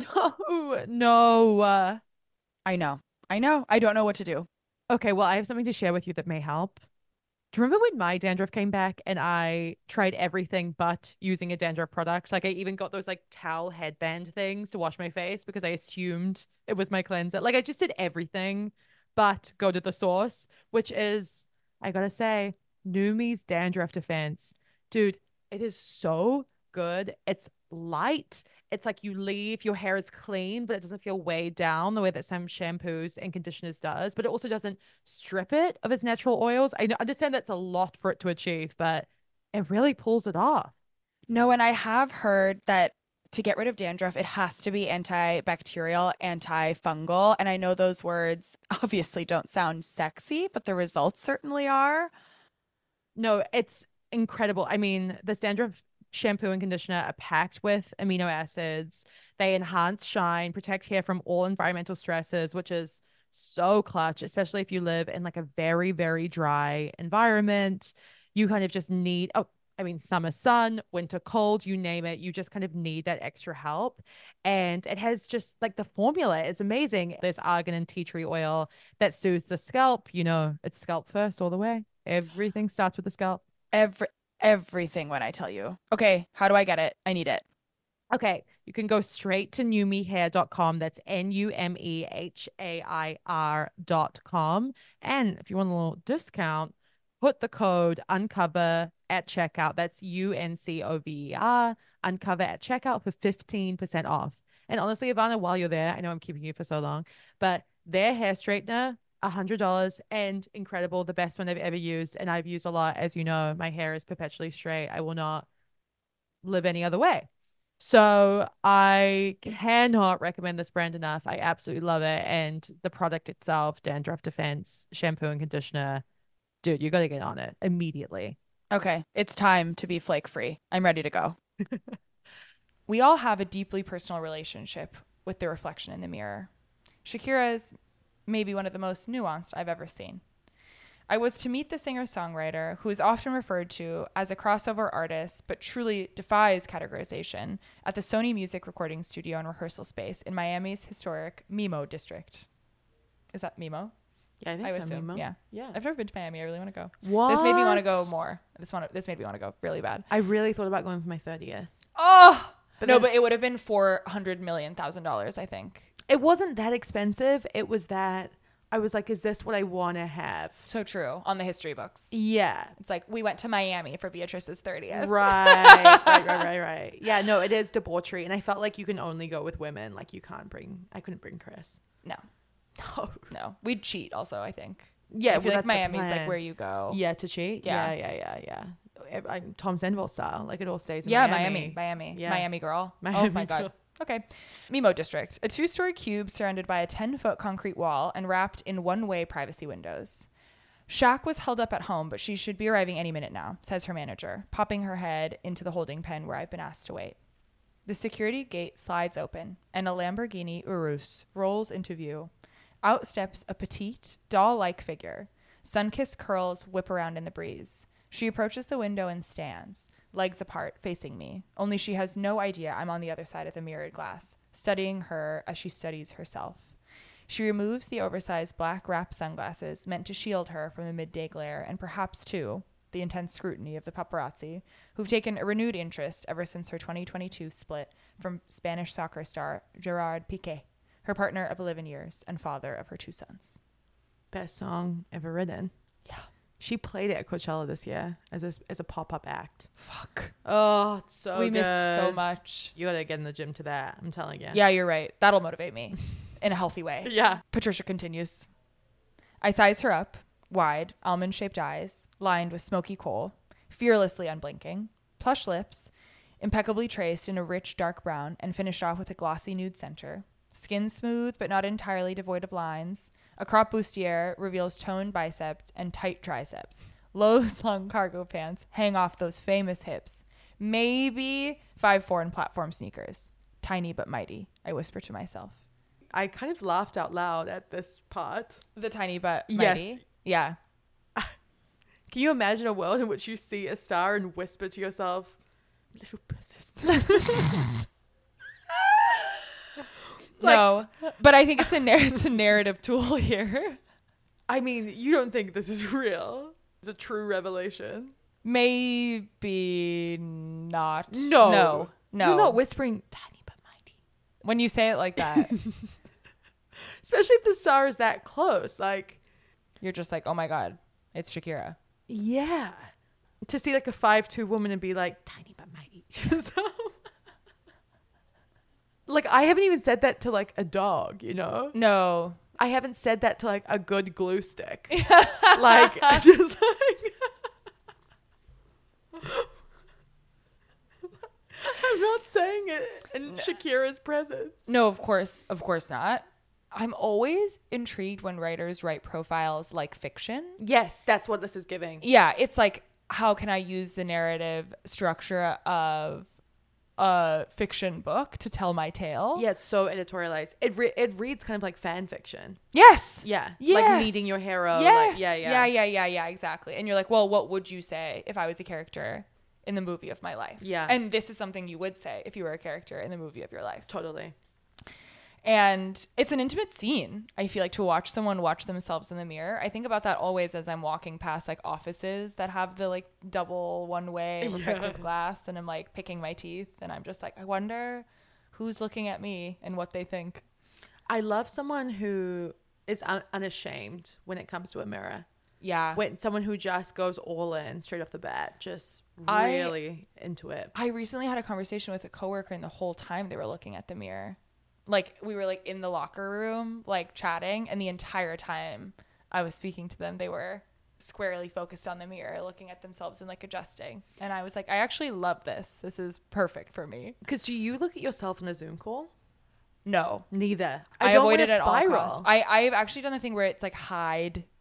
Speaker 3: No.
Speaker 1: I know. I don't know what to do.
Speaker 3: Okay, well, I have something to share with you that may help. Do you remember when my dandruff came back and I tried everything but using a dandruff product? Like, I even got those like towel headband things to wash my face because I assumed it was my cleanser. Like, I just did everything but go to the source, which is, I gotta say, Numi's dandruff defense. Dude, it is so good. It's light. It's like you leave, your hair is clean, but it doesn't feel weighed down the way that some shampoos and conditioners does. But it also doesn't strip it of its natural oils. I understand that's a lot for it to achieve, but it really pulls it off.
Speaker 1: No, and I have heard that to get rid of dandruff, it has to be antibacterial, antifungal. And I know those words obviously don't sound sexy, but the results certainly are.
Speaker 3: No, it's incredible. I mean, this dandruff shampoo and conditioner are packed with amino acids. They enhance shine, protect hair from all environmental stresses, which is so clutch, especially if you live in like a very, very dry environment. You kind of just need, summer sun, winter cold, you name it. You just kind of need that extra help. And it has just like the formula. It's amazing. There's argan and tea tree oil that soothes the scalp. You know, it's scalp first all the way. Everything starts with the scalp.
Speaker 1: Everything when I tell you. Okay, how do I get it? I need it.
Speaker 3: Okay, you can go straight to numihair.com. That's NUMEHAIR.com. And if you want a little discount, put the code UNCOVER at checkout. That's UNCOVER, UNCOVER at checkout for 15% off. And honestly, Ivana, while you're there, I know I'm keeping you for so long, but their hair straightener, $100 and incredible. The best one I've ever used. And I've used a lot. As you know, my hair is perpetually straight. I will not live any other way. So I cannot recommend this brand enough. I absolutely love it. And the product itself, dandruff defense, shampoo and conditioner, dude, you got to get on it immediately.
Speaker 1: Okay, it's time to be flake free. I'm ready to go. We all have a deeply personal relationship with the reflection in the mirror. Shakira's may be one of the most nuanced I've ever seen. I was to meet the singer-songwriter, who is often referred to as a crossover artist, but truly defies categorization, at the Sony Music recording studio and rehearsal space in Miami's historic Mimo district. Is that Mimo?
Speaker 3: Yeah, I think
Speaker 1: I would
Speaker 3: so.
Speaker 1: assume.
Speaker 3: Mimo.
Speaker 1: Yeah.
Speaker 3: Yeah.
Speaker 1: I've never been to Miami. I really want to go.
Speaker 3: What?
Speaker 1: This made me want to go more. This made me want to go really bad.
Speaker 3: I really thought about going for my 30th.
Speaker 1: Oh!
Speaker 3: But
Speaker 1: No,
Speaker 3: then-
Speaker 1: but it would have been $400 million, I think.
Speaker 3: It wasn't that expensive. It was that I was like, is this what I want to have?
Speaker 1: So true. On the history books.
Speaker 3: Yeah.
Speaker 1: It's like, we went to Miami for Beatrice's 30th.
Speaker 3: Right. Yeah, no, it is debauchery. And I felt like you can only go with women. Like I couldn't bring Chris.
Speaker 1: No.
Speaker 3: No.
Speaker 1: No. We'd cheat also, I think.
Speaker 3: Yeah,
Speaker 1: I
Speaker 3: well,
Speaker 1: feel like
Speaker 3: that's the
Speaker 1: Miami's
Speaker 3: plan.
Speaker 1: like where you go.
Speaker 3: Yeah, to cheat.
Speaker 1: Yeah.
Speaker 3: Yeah. I'm Tom Sandoval style. Like it all stays in
Speaker 1: Yeah,
Speaker 3: Miami.
Speaker 1: Miami.
Speaker 3: Yeah.
Speaker 1: Miami girl. Oh
Speaker 3: Miami
Speaker 1: my God.
Speaker 3: girl.
Speaker 1: Okay. Mimo District, a 2-story cube surrounded by a 10-foot concrete wall and wrapped in one-way privacy windows. Shaq was held up at home, but she should be arriving any minute now, says her manager, popping her head into the holding pen where I've been asked to wait. The security gate slides open, and a Lamborghini Urus rolls into view. Out steps a petite, doll-like figure. Sun-kissed curls whip around in the breeze. She approaches the window and stands, legs apart, facing me. Only she has no idea I'm on the other side of the mirrored glass, studying her as she studies herself. She removes the oversized black wrap sunglasses meant to shield her from the midday glare and perhaps, too, the intense scrutiny of the paparazzi, who've taken a renewed interest ever since her 2022 split from Spanish soccer star Gerard Piqué, her partner of 11 years and father of her 2 sons.
Speaker 3: Best song ever written.
Speaker 1: Yeah.
Speaker 3: She played it at Coachella this year as a pop-up act.
Speaker 1: Fuck.
Speaker 3: Oh, it's so
Speaker 1: We
Speaker 3: good.
Speaker 1: missed so much.
Speaker 3: You gotta get in the gym to that. I'm telling you.
Speaker 1: Yeah, you're right. That'll motivate me in a healthy way.
Speaker 3: Yeah.
Speaker 1: Patricia continues. I size her up, wide, almond-shaped eyes, lined with smoky kohl, fearlessly unblinking, plush lips, impeccably traced in a rich dark brown and finished off with a glossy nude center. Skin smooth but not entirely devoid of lines. A crop bustier reveals toned biceps and tight triceps. Low-slung cargo pants hang off those famous hips. Maybe 5'4" in platform sneakers. Tiny but mighty, I whisper to myself.
Speaker 3: I kind of laughed out loud at this part.
Speaker 1: The tiny but
Speaker 3: Yes.
Speaker 1: mighty? Yeah.
Speaker 3: Can you imagine a world in which you see a star and whisper to yourself, little person?
Speaker 1: No, but I think it's it's a narrative tool here.
Speaker 3: I mean, you don't think this is real? It's a true revelation.
Speaker 1: Maybe not.
Speaker 3: No.
Speaker 1: No.
Speaker 3: You're not whispering tiny but mighty.
Speaker 1: When you say it like that,
Speaker 3: Especially if the star is that close. Like,
Speaker 1: you're just like, oh my God, it's Shakira.
Speaker 3: yeah. To see like a 5'2" woman and be like, tiny but mighty. So, like, I haven't even said that to like a dog, you know?
Speaker 1: No.
Speaker 3: I haven't said that to like a good glue stick. Like, just like, I'm not saying it in Shakira's presence.
Speaker 1: No, of course not. I'm always intrigued when writers write profiles like fiction.
Speaker 3: Yes, that's what this is giving.
Speaker 1: Yeah, it's like, how can I use the narrative structure of a fiction book to tell my tale?
Speaker 3: Yeah, it's so editorialized. It reads kind of like fan fiction.
Speaker 1: Yes.
Speaker 3: Yeah.
Speaker 1: Yes.
Speaker 3: Like meeting your hero.
Speaker 1: Yes.
Speaker 3: Like, yeah.
Speaker 1: Yeah, exactly. And you're like, well, what would you say if I was a character in the movie of my life?
Speaker 3: Yeah.
Speaker 1: And this is something you would say if you were a character in the movie of your life.
Speaker 3: Totally.
Speaker 1: And it's an intimate scene, I feel like, to watch someone watch themselves in the mirror. I think about that always as I'm walking past like offices that have the like double one-way reflective glass, and I'm like picking my teeth, and I'm just like, I wonder who's looking at me and what they think.
Speaker 3: I love someone who is unashamed when it comes to a mirror.
Speaker 1: Yeah.
Speaker 3: When someone who just goes all in straight off the bat, just
Speaker 1: I-
Speaker 3: really into it.
Speaker 1: I recently had a conversation with a coworker, and the whole time they were looking at the mirror. Like, we were like in the locker room, like chatting, and the entire time I was speaking to them, they were squarely focused on the mirror, looking at themselves and like adjusting. And I was like, I actually love this. This is perfect for me.
Speaker 3: Because do you look at yourself in a Zoom call?
Speaker 1: No,
Speaker 3: Neither.
Speaker 1: I
Speaker 3: don't
Speaker 1: avoid
Speaker 3: want
Speaker 1: it
Speaker 3: to
Speaker 1: at all
Speaker 3: spiral.
Speaker 1: costs. I've actually done the thing where it's like hide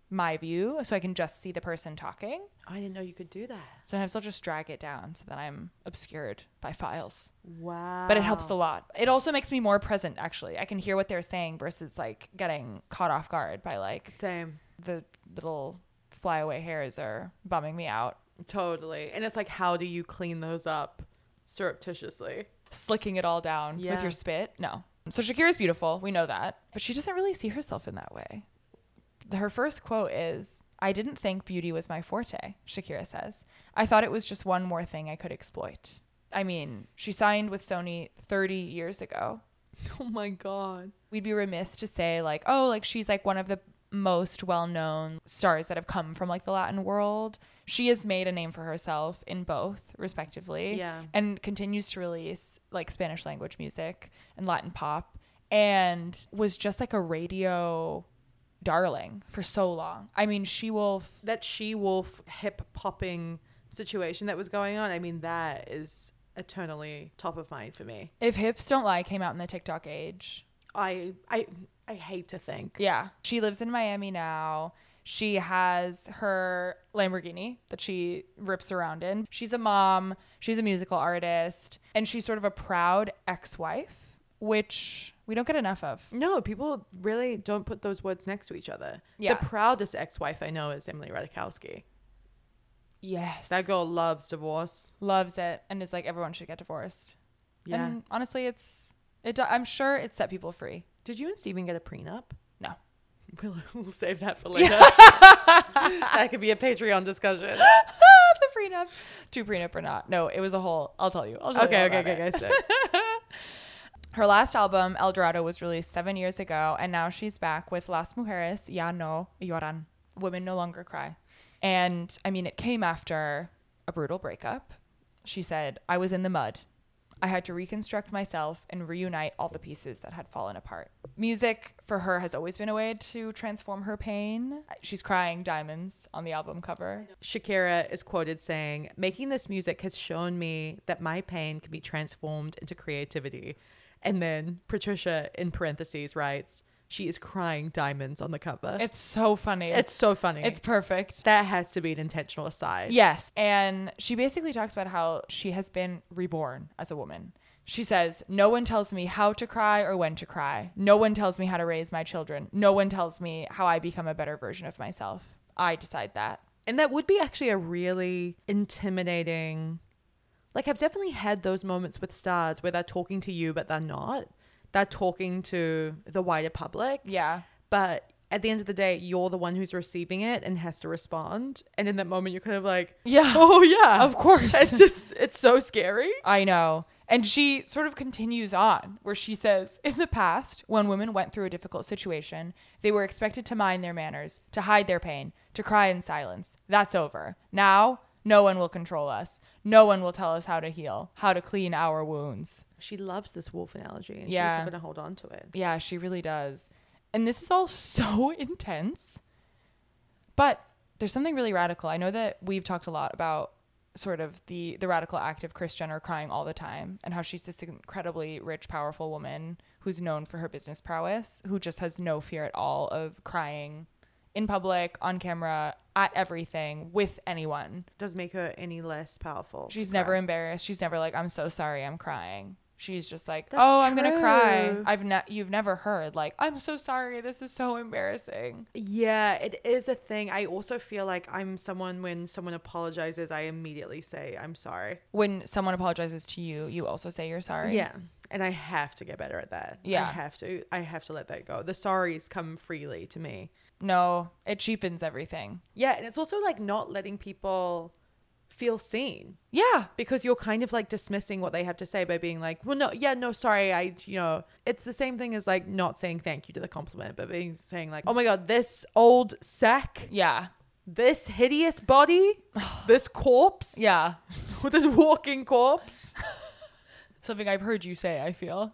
Speaker 1: my view so I can just see the person talking.
Speaker 3: I didn't know you could do that.
Speaker 1: Sometimes I'll just drag it down so that I'm obscured by files.
Speaker 3: Wow.
Speaker 1: But it helps a lot. It also makes me more present, actually. I can hear what they're saying versus like getting caught off guard by like
Speaker 3: Same.
Speaker 1: the little flyaway hairs are bumming me out.
Speaker 3: Totally. And it's like, how do you clean those up surreptitiously?
Speaker 1: Slicking it all down with
Speaker 3: Yeah.
Speaker 1: your spit? No. So Shakira's beautiful. We know that. But she doesn't really see herself in that way. Her first quote is, "I didn't think beauty was my forte," Shakira says. "I thought it was just one more thing I could exploit." I mean, she signed with Sony 30 years ago.
Speaker 3: Oh my God.
Speaker 1: We'd be remiss to say like, oh, like she's like one of the most well-known stars that have come from like the Latin world. She has made a name for herself in both, respectively.
Speaker 3: Yeah.
Speaker 1: And continues to release like Spanish language music and Latin pop, and was just like a radio darling for so long. I mean, She-Wolf.
Speaker 3: That She-Wolf hip popping situation that was going on, I mean, that is eternally top of mind for me.
Speaker 1: If Hips Don't Lie came out in the TikTok age.
Speaker 3: I hate to think.
Speaker 1: Yeah. She lives in Miami now. She has her Lamborghini that she rips around in. She's a mom. She's a musical artist. And she's sort of a proud ex-wife, which we don't get enough of.
Speaker 3: No, people really don't put those words next to each other.
Speaker 1: Yeah.
Speaker 3: The proudest ex-wife I know is Emily Ratajkowski.
Speaker 1: Yes.
Speaker 3: That girl loves divorce.
Speaker 1: loves it and is like, everyone should get divorced.
Speaker 3: Yeah.
Speaker 1: And honestly, I'm sure it set people free.
Speaker 3: Did you and Steven get a prenup?
Speaker 1: No.
Speaker 3: We'll save that for later. That could be a Patreon discussion.
Speaker 1: The prenup. To prenup or not. No, it was a whole, I'll tell you.
Speaker 3: Okay, guys.
Speaker 1: Her last album, El Dorado, was released 7 years ago, and now she's back with Las Mujeres Ya No Lloran. Women No Longer Cry. And I mean, it came after a brutal breakup. She said, "I was in the mud. I had to reconstruct myself and reunite all the pieces that had fallen apart." Music for her has always been a way to transform her pain. She's crying diamonds on the album cover.
Speaker 3: Shakira is quoted saying, "Making this music has shown me that my pain can be transformed into creativity." And then Patricia, in parentheses, writes, "She is crying diamonds on the cover."
Speaker 1: It's so funny.
Speaker 3: It's so funny.
Speaker 1: It's perfect.
Speaker 3: That has to be an intentional aside.
Speaker 1: Yes. And she basically talks about how she has been reborn as a woman. She says, "No one tells me how to cry or when to cry. No one tells me how to raise my children. No one tells me how I become a better version of myself. I decide that."
Speaker 3: And that would be actually a really intimidating... Like, I've definitely had those moments with stars where they're talking to you, but they're not. They're talking to the wider public.
Speaker 1: Yeah.
Speaker 3: But at the end of the day, you're the one who's receiving it and has to respond. And in that moment, you're kind of like,
Speaker 1: Yeah.
Speaker 3: oh, yeah.
Speaker 1: Of course.
Speaker 3: It's so scary.
Speaker 1: I know. And she sort of continues on where she says, "In the past, when women went through a difficult situation, they were expected to mind their manners, to hide their pain, to cry in silence. That's over. Now, no one will control us. No one will tell us how to heal, how to clean our wounds."
Speaker 3: She loves this wolf analogy, and
Speaker 1: Yeah.
Speaker 3: she's going to hold on to it.
Speaker 1: Yeah, she really does. And this is all so intense. But there's something really radical. I know that we've talked a lot about sort of the radical act of Kris Jenner crying all the time and how she's this incredibly rich, powerful woman who's known for her business prowess, who just has no fear at all of crying in public, on camera, at everything, with anyone.
Speaker 3: Does make her any less powerful. to
Speaker 1: She's
Speaker 3: cry.
Speaker 1: never embarrassed. She's never like, "I'm so sorry, I'm crying." She's just like,
Speaker 3: That's
Speaker 1: "Oh, I'm going to cry."
Speaker 3: true.
Speaker 1: You've never heard like, "I'm so sorry, this is so embarrassing."
Speaker 3: Yeah, it is a thing. I also feel like I'm someone, when someone apologizes, I immediately say, "I'm sorry."
Speaker 1: When someone apologizes to you, you also say you're sorry.
Speaker 3: Yeah. And I have to get better at that.
Speaker 1: Yeah.
Speaker 3: I have to let that go. The sorries come freely to me.
Speaker 1: No, it cheapens everything.
Speaker 3: Yeah. And it's also like not letting people feel seen,
Speaker 1: Yeah.
Speaker 3: because you're kind of like dismissing what they have to say by being like, "Well, no, yeah, no, sorry. It's the same thing as like not saying thank you to the compliment, but saying like, "Oh my God, this old sack,
Speaker 1: Yeah.
Speaker 3: this hideous body, this corpse,
Speaker 1: Yeah.
Speaker 3: this walking corpse."
Speaker 1: Something I've heard you say, I feel.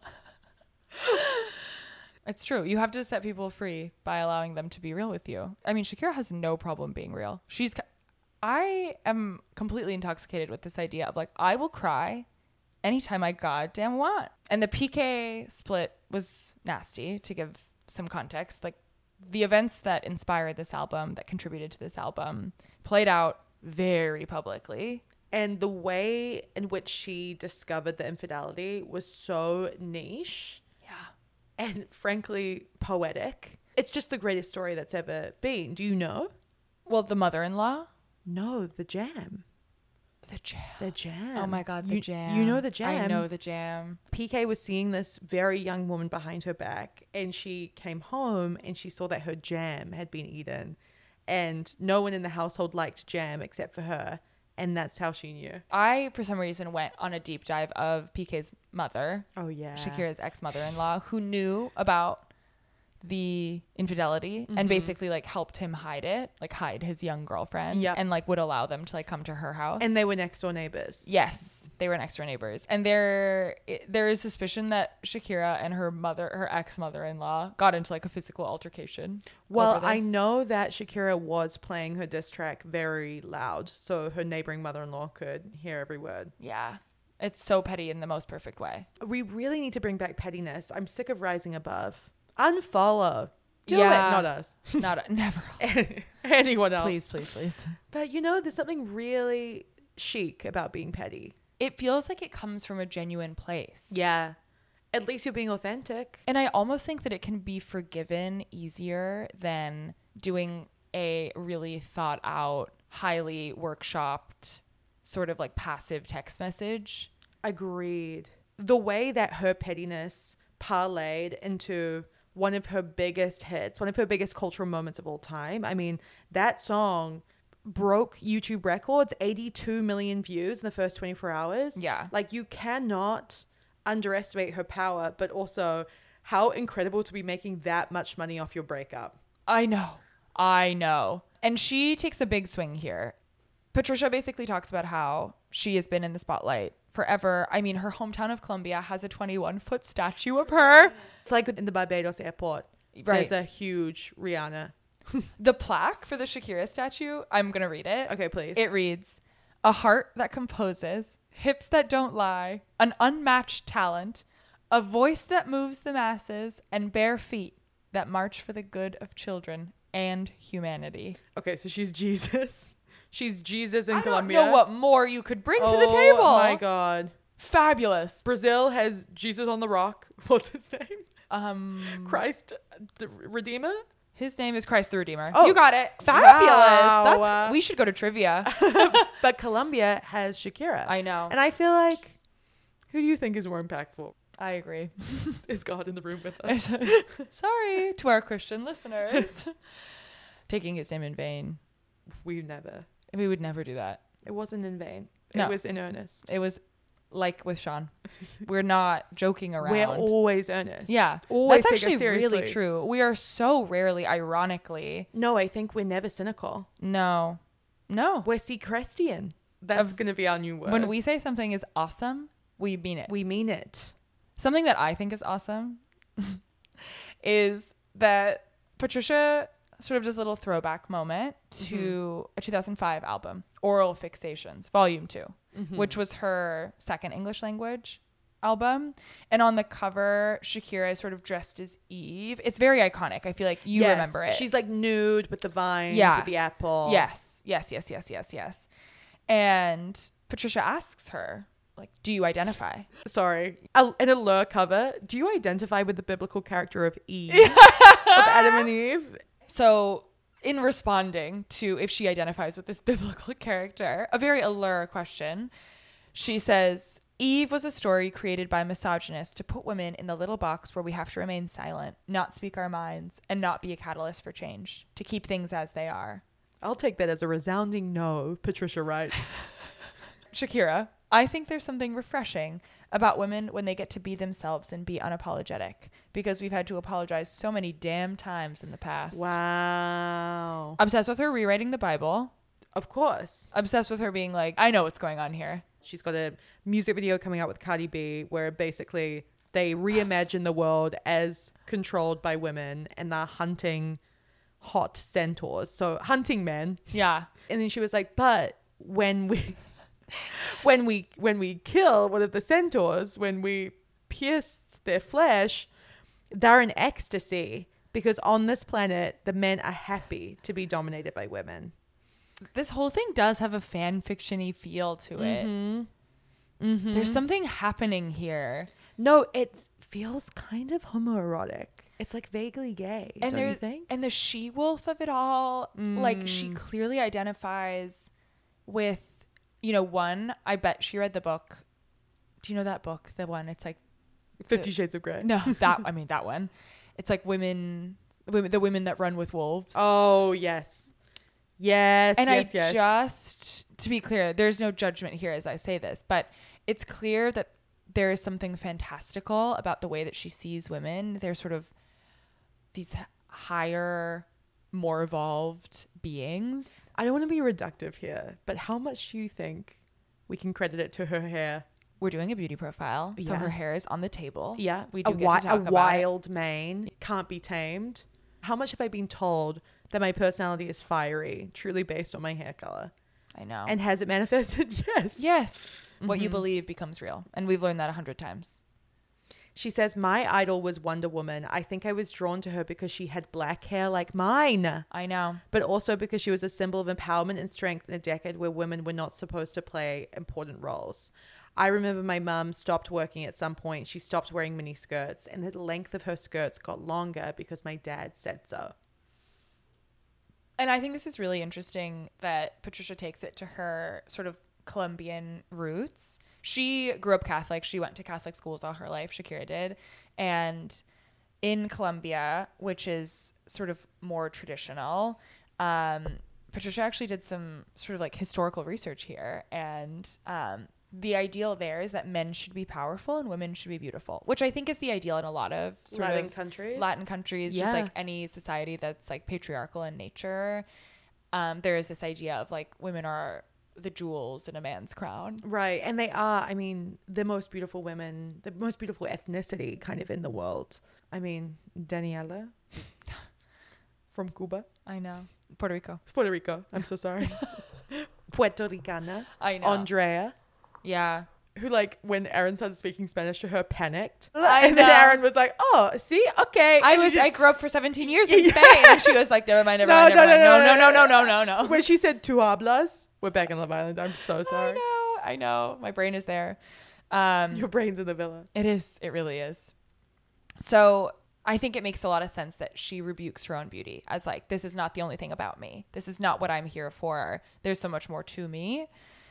Speaker 1: It's true. You have to set people free by allowing them to be real with you. I mean, Shakira has no problem being real. I am completely intoxicated with this idea of like, I will cry anytime I goddamn want. And the PK split was nasty, to give some context. Like, the events that inspired this album, that contributed to this album, played out very publicly.
Speaker 3: And the way in which she discovered the infidelity was so niche.
Speaker 1: Yeah.
Speaker 3: And frankly, poetic. It's just the greatest story that's ever been. Do you know?
Speaker 1: Well, the mother-in-law.
Speaker 3: No, the Jam.
Speaker 1: The Jam.
Speaker 3: The Jam.
Speaker 1: Oh my God, the Jam.
Speaker 3: You know the Jam.
Speaker 1: I know the Jam.
Speaker 3: PK was seeing this very young woman behind her back, and she came home and she saw that her jam had been eaten, and no one in the household liked jam except for her, and that's how she knew.
Speaker 1: I, for some reason, went on a deep dive of PK's mother,
Speaker 3: Oh yeah.
Speaker 1: Shakira's ex-mother-in-law, who knew about the infidelity and basically like helped him hide his young girlfriend.
Speaker 3: Yep.
Speaker 1: And like would allow them to like come to her house.
Speaker 3: And they were next door neighbors.
Speaker 1: yes, they were next door neighbors. And there is suspicion that Shakira and her ex-mother-in-law got into like a physical altercation.
Speaker 3: Well,
Speaker 1: over
Speaker 3: I
Speaker 1: this.
Speaker 3: know that Shakira was playing her diss track very loud, so her neighboring mother-in-law could hear every word.
Speaker 1: Yeah. It's so petty in the most perfect way.
Speaker 3: We really need to bring back pettiness. I'm sick of rising above. Unfollow. Do
Speaker 1: Yeah.
Speaker 3: it, not us.
Speaker 1: Never.
Speaker 3: Anyone else.
Speaker 1: Please, please, please.
Speaker 3: But you know, there's something really chic about being petty.
Speaker 1: It feels like it comes from a genuine place.
Speaker 3: Yeah. At least you're being authentic.
Speaker 1: And I almost think that it can be forgiven easier than doing a really thought out, highly workshopped, sort of like passive text message.
Speaker 3: Agreed. The way that her pettiness parlayed into one of her biggest hits, one of her biggest cultural moments of all time. I mean, that song broke YouTube records, 82 million views in the first 24 hours.
Speaker 1: Yeah.
Speaker 3: Like, you cannot underestimate her power, but also how incredible to be making that much money off your breakup.
Speaker 1: I know. And she takes a big swing here. Patricia basically talks about how she has been in the spotlight forever. I mean, her hometown of Colombia has a 21-foot statue of her.
Speaker 3: It's like in the Barbados airport.
Speaker 1: Right.
Speaker 3: There's a huge Rihanna.
Speaker 1: The plaque for the Shakira statue, I'm going to read it.
Speaker 3: Okay, please.
Speaker 1: It reads, "A heart that composes, hips that don't lie, an unmatched talent, a voice that moves the masses, and bare feet that march for the good of children and humanity."
Speaker 3: Okay, so she's Jesus. She's Jesus in
Speaker 1: I
Speaker 3: Colombia.
Speaker 1: don't know what more you could bring to the table.
Speaker 3: Oh my God.
Speaker 1: Fabulous.
Speaker 3: Brazil has Jesus on the rock. What's his name? Christ the Redeemer?
Speaker 1: His name is Christ the Redeemer.
Speaker 3: Oh.
Speaker 1: You got it. Fabulous.
Speaker 3: Wow.
Speaker 1: We should go to trivia.
Speaker 3: But Colombia has Shakira.
Speaker 1: I know.
Speaker 3: And I feel like, who do you think is more impactful?
Speaker 1: I agree.
Speaker 3: Is God in the room with us?
Speaker 1: Sorry to our Christian listeners. Taking his name in vain.
Speaker 3: We never.
Speaker 1: We would never do that.
Speaker 3: It wasn't in vain.
Speaker 1: No.
Speaker 3: It was in earnest.
Speaker 1: It was like with Sean. We're not joking around.
Speaker 3: We're always earnest.
Speaker 1: Yeah.
Speaker 3: Always
Speaker 1: That's
Speaker 3: take it
Speaker 1: actually really
Speaker 3: seriously.
Speaker 1: true. We are so rarely, ironically.
Speaker 3: No, I think we're never cynical.
Speaker 1: No.
Speaker 3: We're Seacrestian. That's going to be our new word.
Speaker 1: When we say something is awesome, we mean it.
Speaker 3: We mean it.
Speaker 1: Something that I think is awesome is that Patricia sort of does a little throwback moment to a 2005 album, Oral Fixations, Volume 2, which was her second English language album. And on the cover, Shakira is sort of dressed as Eve. It's very iconic. I feel like you remember it.
Speaker 3: She's like nude with the vines,
Speaker 1: Yeah.
Speaker 3: with the apple.
Speaker 1: Yes. And Patricia asks her, like, do you identify?
Speaker 3: Sorry. An Allure cover. Do you identify with the biblical character of Eve? Of Adam and Eve?
Speaker 1: So in responding to if she identifies with this biblical character, a very Allure question, she says, Eve was a story created by misogynists to put women in the little box where we have to remain silent, not speak our minds, and not be a catalyst for change, to keep things as they are.
Speaker 3: I'll take that as a resounding no, Patricia writes.
Speaker 1: Shakira, I think there's something refreshing about women when they get to be themselves and be unapologetic, because we've had to apologize so many damn times in the past.
Speaker 3: Wow.
Speaker 1: Obsessed with her rewriting the Bible.
Speaker 3: Of course.
Speaker 1: Obsessed with her being like, I know what's going on here.
Speaker 3: She's got a music video coming out with Cardi B where basically they reimagine the world as controlled by women and they're hunting hot centaurs. So hunting men.
Speaker 1: Yeah.
Speaker 3: And then she was like, but when we kill one of the centaurs, when we pierce their flesh, they're in ecstasy. Because on this planet, the men are happy to be dominated by women.
Speaker 1: This whole thing does have a fan fiction-y feel to it. There's something happening here.
Speaker 3: No, it feels kind of homoerotic. It's like vaguely gay,
Speaker 1: And
Speaker 3: don't you think?
Speaker 1: And the she-wolf of it all, like she clearly identifies with, you know, one, I bet she read the book. Do you know that book? The one, it's like
Speaker 3: 50 Shades of Grey.
Speaker 1: No, that one. It's like the women that run with wolves.
Speaker 3: Oh, yes. Yes,
Speaker 1: and
Speaker 3: yes,
Speaker 1: I
Speaker 3: yes.
Speaker 1: just, to be clear, there's no judgment here as I say this, but it's clear that there is something fantastical about the way that she sees women. They're sort of these higher, more evolved beings.
Speaker 3: I don't want to be reductive here, but how much do you think we can credit it to her hair?
Speaker 1: We're doing a beauty profile, so
Speaker 3: Yeah.
Speaker 1: her hair is on the table.
Speaker 3: Yeah.
Speaker 1: We do
Speaker 3: a
Speaker 1: get to talk about it.
Speaker 3: wild mane. Can't be tamed. How much have I been told that my personality is fiery, truly based on my hair color?
Speaker 1: I know.
Speaker 3: And has it manifested? Yes.
Speaker 1: yes, what you believe becomes real. And we've learned that 100 times.
Speaker 3: She says, my idol was Wonder Woman. I think I was drawn to her because she had black hair like mine,
Speaker 1: I know.
Speaker 3: but also because she was a symbol of empowerment and strength in a decade where women were not supposed to play important roles. I remember my mum stopped working at some point. She stopped wearing mini skirts, and the length of her skirts got longer because my dad said so.
Speaker 1: And I think this is really interesting that Patricia takes it to her sort of Colombian roots. She grew up Catholic. She went to Catholic schools all her life. Shakira did. And in Colombia, which is sort of more traditional, Patricia actually did some sort of like historical research here. And the ideal there is that men should be powerful and women should be beautiful, which I think is the ideal in a lot of sort
Speaker 3: Latin
Speaker 1: of
Speaker 3: countries?
Speaker 1: Latin countries,
Speaker 3: Yeah.
Speaker 1: just like any society that's like patriarchal in nature. There is this idea of like women are the jewels in a man's crown.
Speaker 3: Right. And they are, I mean, the most beautiful women, the most beautiful ethnicity kind of in the world. I mean, Daniela from Cuba.
Speaker 1: I know. Puerto Rico.
Speaker 3: Puerto Rico. I'm so sorry. Puerto Ricana.
Speaker 1: I know.
Speaker 3: Andrea,
Speaker 1: Yeah.
Speaker 3: who like when Aaron started speaking Spanish to her panicked.
Speaker 1: I
Speaker 3: And then
Speaker 1: know.
Speaker 3: Aaron was like, oh, see? Okay.
Speaker 1: I grew up for 17 years in Spain. And she was like, never mind, never
Speaker 3: No,
Speaker 1: mind, never mind.
Speaker 3: no.
Speaker 1: No.
Speaker 3: When she said tu hablas, we're back in Love Island. I'm so sorry.
Speaker 1: I know. My brain is there.
Speaker 3: Your brain's in the villa.
Speaker 1: It is. It really is. So I think it makes a lot of sense that she rebukes her own beauty as like, this is not the only thing about me. This is not what I'm here for. There's so much more to me.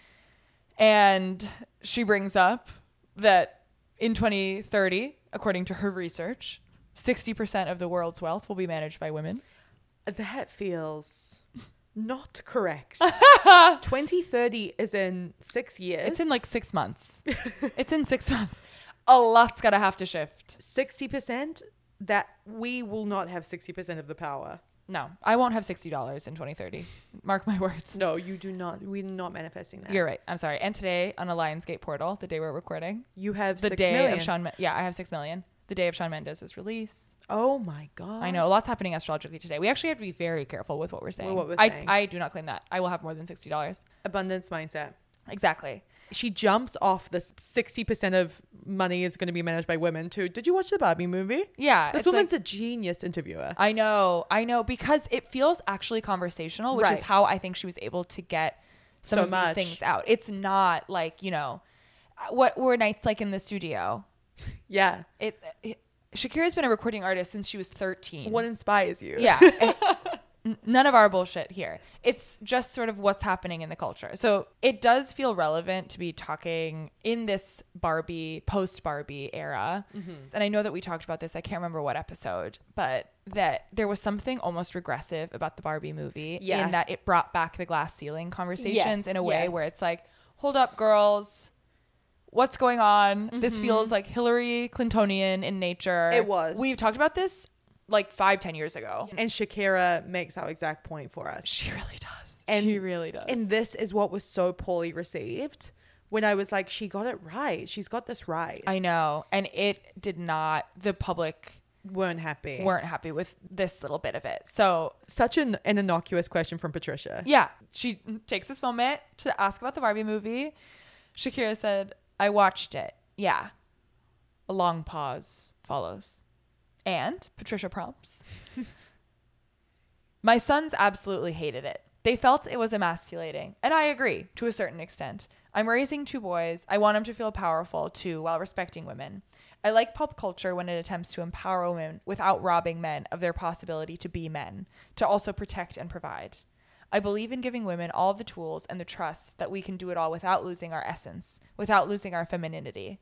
Speaker 1: And she brings up that in 2030, according to her research, 60% of the world's wealth will be managed by women.
Speaker 3: That feels not correct. 2030 is in 6 years.
Speaker 1: It's in like 6 months. It's in 6 months. A lot's got to have to shift.
Speaker 3: 60%. That we will not have 60% of the power.
Speaker 1: No, I won't have $60 in 2030. Mark my words.
Speaker 3: No, you do not. We're not manifesting that.
Speaker 1: You're right. I'm sorry. And today on a Lionsgate portal, the day we're recording,
Speaker 3: You have
Speaker 1: the
Speaker 3: 6
Speaker 1: day
Speaker 3: million.
Speaker 1: of Shawn. I have 6 million. The day of Shawn Mendes' release.
Speaker 3: Oh my God.
Speaker 1: I know a lot's happening astrologically today. We actually have to be very careful with what we're saying.
Speaker 3: what we're saying.
Speaker 1: I do not claim that. I will have more than $60.
Speaker 3: Abundance mindset.
Speaker 1: Exactly.
Speaker 3: She jumps off the 60% of money is going to be managed by women too. Did you watch the Barbie movie?
Speaker 1: Yeah.
Speaker 3: This
Speaker 1: it's
Speaker 3: woman's
Speaker 1: like-
Speaker 3: a genius interviewer.
Speaker 1: I know, because it feels actually conversational, which
Speaker 3: Right.
Speaker 1: is how I think she was able to get some
Speaker 3: So
Speaker 1: of
Speaker 3: much.
Speaker 1: these things out. It's not like, what were nights like in the studio?
Speaker 3: Yeah.
Speaker 1: Shakira's been a recording artist since she was 13.
Speaker 3: What inspires you?
Speaker 1: Yeah. None of our bullshit here. It's just sort of what's happening in the culture. So it does feel relevant to be talking in this post-Barbie era.
Speaker 3: Mm-hmm.
Speaker 1: And I know that we talked about this. I can't remember what episode, but that there was something almost regressive about the Barbie movie
Speaker 3: Yeah.
Speaker 1: in that it brought back the glass ceiling conversations
Speaker 3: Yes,
Speaker 1: in a way
Speaker 3: yes.
Speaker 1: where it's like, hold up, girls. What's going on? This
Speaker 3: Mm-hmm.
Speaker 1: feels like Hillary Clintonian in nature.
Speaker 3: It was.
Speaker 1: We've talked about this like 5-10 years ago.
Speaker 3: And Shakira makes our exact point for us.
Speaker 1: She really does.
Speaker 3: And-
Speaker 1: She really does.
Speaker 3: And this is what was so poorly received when I was like, she got it right. She's got this right.
Speaker 1: I know. And it did not, the public
Speaker 3: weren't happy.
Speaker 1: weren't happy with this little bit of it. So
Speaker 3: Such an innocuous question from Patricia.
Speaker 1: yeah, she takes this moment to ask about the Barbie movie. Shakira said, I watched it. Yeah. A long pause follows. And Patricia prompts. My sons absolutely hated it. They felt it was emasculating. And I agree to a certain extent. I'm raising 2 boys. I want them to feel powerful too while respecting women. I like pop culture when it attempts to empower women without robbing men of their possibility to be men, to also protect and provide. I believe in giving women all the tools and the trust that we can do it all without losing our essence, without losing our femininity.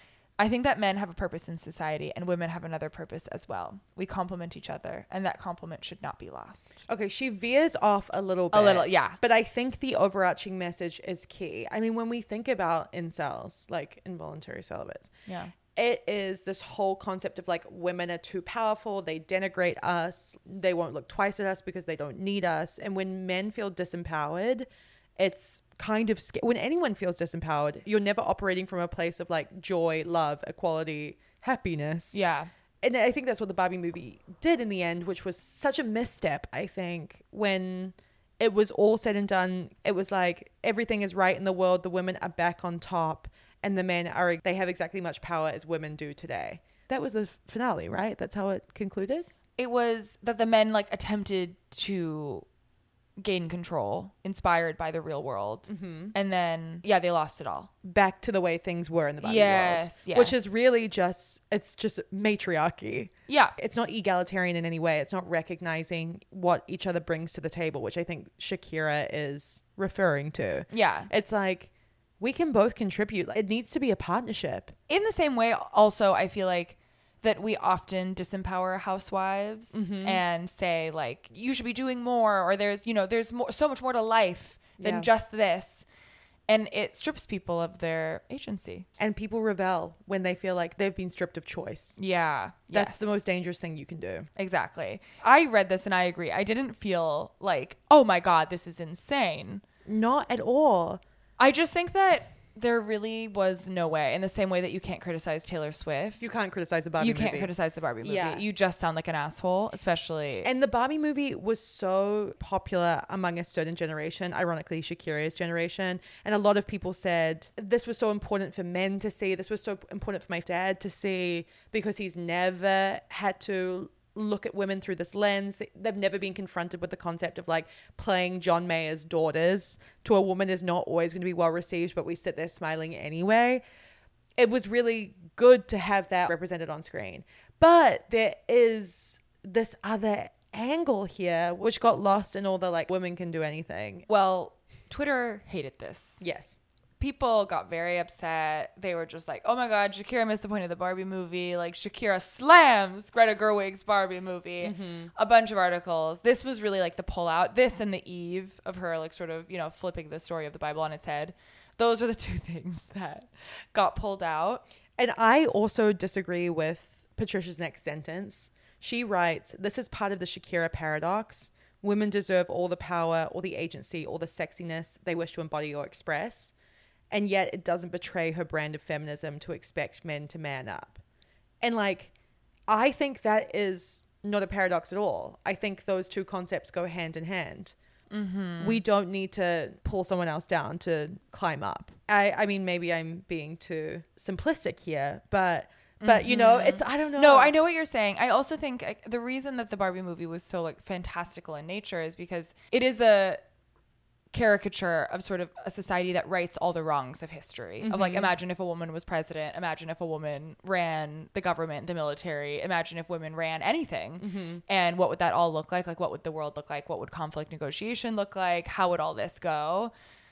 Speaker 1: I think that men have a purpose in society and women have another purpose as well. We complement each other, and that complement should not be lost.
Speaker 3: Okay, she veers off a little bit.
Speaker 1: A little, yeah.
Speaker 3: But I think the overarching message is key. I mean, when we think about incels, like involuntary celibates,
Speaker 1: Yeah.
Speaker 3: it is this whole concept of like women are too powerful, they denigrate us, they won't look twice at us because they don't need us. And when men feel disempowered, it's kind of when anyone feels disempowered, you're never operating from a place of like joy, love, equality, happiness.
Speaker 1: Yeah.
Speaker 3: And I think that's what the Barbie movie did in the end, which was such a misstep, I think, when it was all said and done. It was like everything is right in the world, the women are back on top, and the men they have exactly much power as women do today. That was the finale, right? That's how it concluded?
Speaker 1: It was that the men like attempted to gain control, inspired by the real world. Mm-hmm. And then, yeah, they lost it all.
Speaker 3: Back to the way things were in the Barbie
Speaker 1: Yes,
Speaker 3: world.
Speaker 1: yes.
Speaker 3: Which is really it's just matriarchy.
Speaker 1: Yeah.
Speaker 3: It's not egalitarian in any way. It's not recognizing what each other brings to the table, which I think Shakira is referring to.
Speaker 1: Yeah.
Speaker 3: It's like, we can both contribute. It needs to be a partnership.
Speaker 1: In the same way, also, I feel like that we often disempower housewives and say like, you should be doing more, or there's more, so much more to life than just this. And it strips people of their agency.
Speaker 3: And people rebel when they feel like they've been stripped of choice.
Speaker 1: Yeah.
Speaker 3: That's the most dangerous thing you can do.
Speaker 1: Exactly. I read this and I agree. I didn't feel like, oh my God, this is insane.
Speaker 3: Not at all.
Speaker 1: I just think that there really was no way, in the same way that you can't criticize Taylor Swift.
Speaker 3: You can't criticize the Barbie movie.
Speaker 1: You can't criticize the Barbie movie.
Speaker 3: Yeah.
Speaker 1: You just sound like an asshole, especially.
Speaker 3: And the Barbie movie was so popular among a certain generation, ironically Shakira's generation. And a lot of people said, this was so important for men to see. This was so important for my dad to see, because he's never had to look at women through this lens. They've never been confronted with the concept of like playing John Mayer's daughters to a woman is not always going to be well received, but we sit there smiling anyway. It was really good to have that represented on screen. But there is this other angle here, which got lost in all the like women can do anything.
Speaker 1: Well, Twitter hated this.
Speaker 3: Yes.
Speaker 1: People got very upset. They were just like, oh my God, Shakira missed the point of the Barbie movie. Like, Shakira slams Greta Gerwig's Barbie movie. Mm-hmm. A bunch of articles. This was really like the pullout. This and the eve of her, like, sort of, flipping the story of the Bible on its head. Those are the two things that got pulled out.
Speaker 3: And I also disagree with Patricia's next sentence. She writes, this is part of the Shakira paradox. Women deserve all the power, all the agency, all the sexiness they wish to embody or express. And yet it doesn't betray her brand of feminism to expect men to man up. And like, I think that is not a paradox at all. I think those two concepts go hand in hand. Mm-hmm. We don't need to pull someone else down to climb up. I mean, maybe I'm being too simplistic here, but it's, I don't know.
Speaker 1: No, I know what you're saying. I also think the reason that the Barbie movie was so like fantastical in nature is because it is a caricature of sort of a society that rights all the wrongs of history. Mm-hmm. Of like, imagine if a woman was president, imagine if a woman ran the government, the military, imagine if women ran anything. Mm-hmm. And what would that all look like? Like, what would the world look like? What would conflict negotiation look like? How would all this go?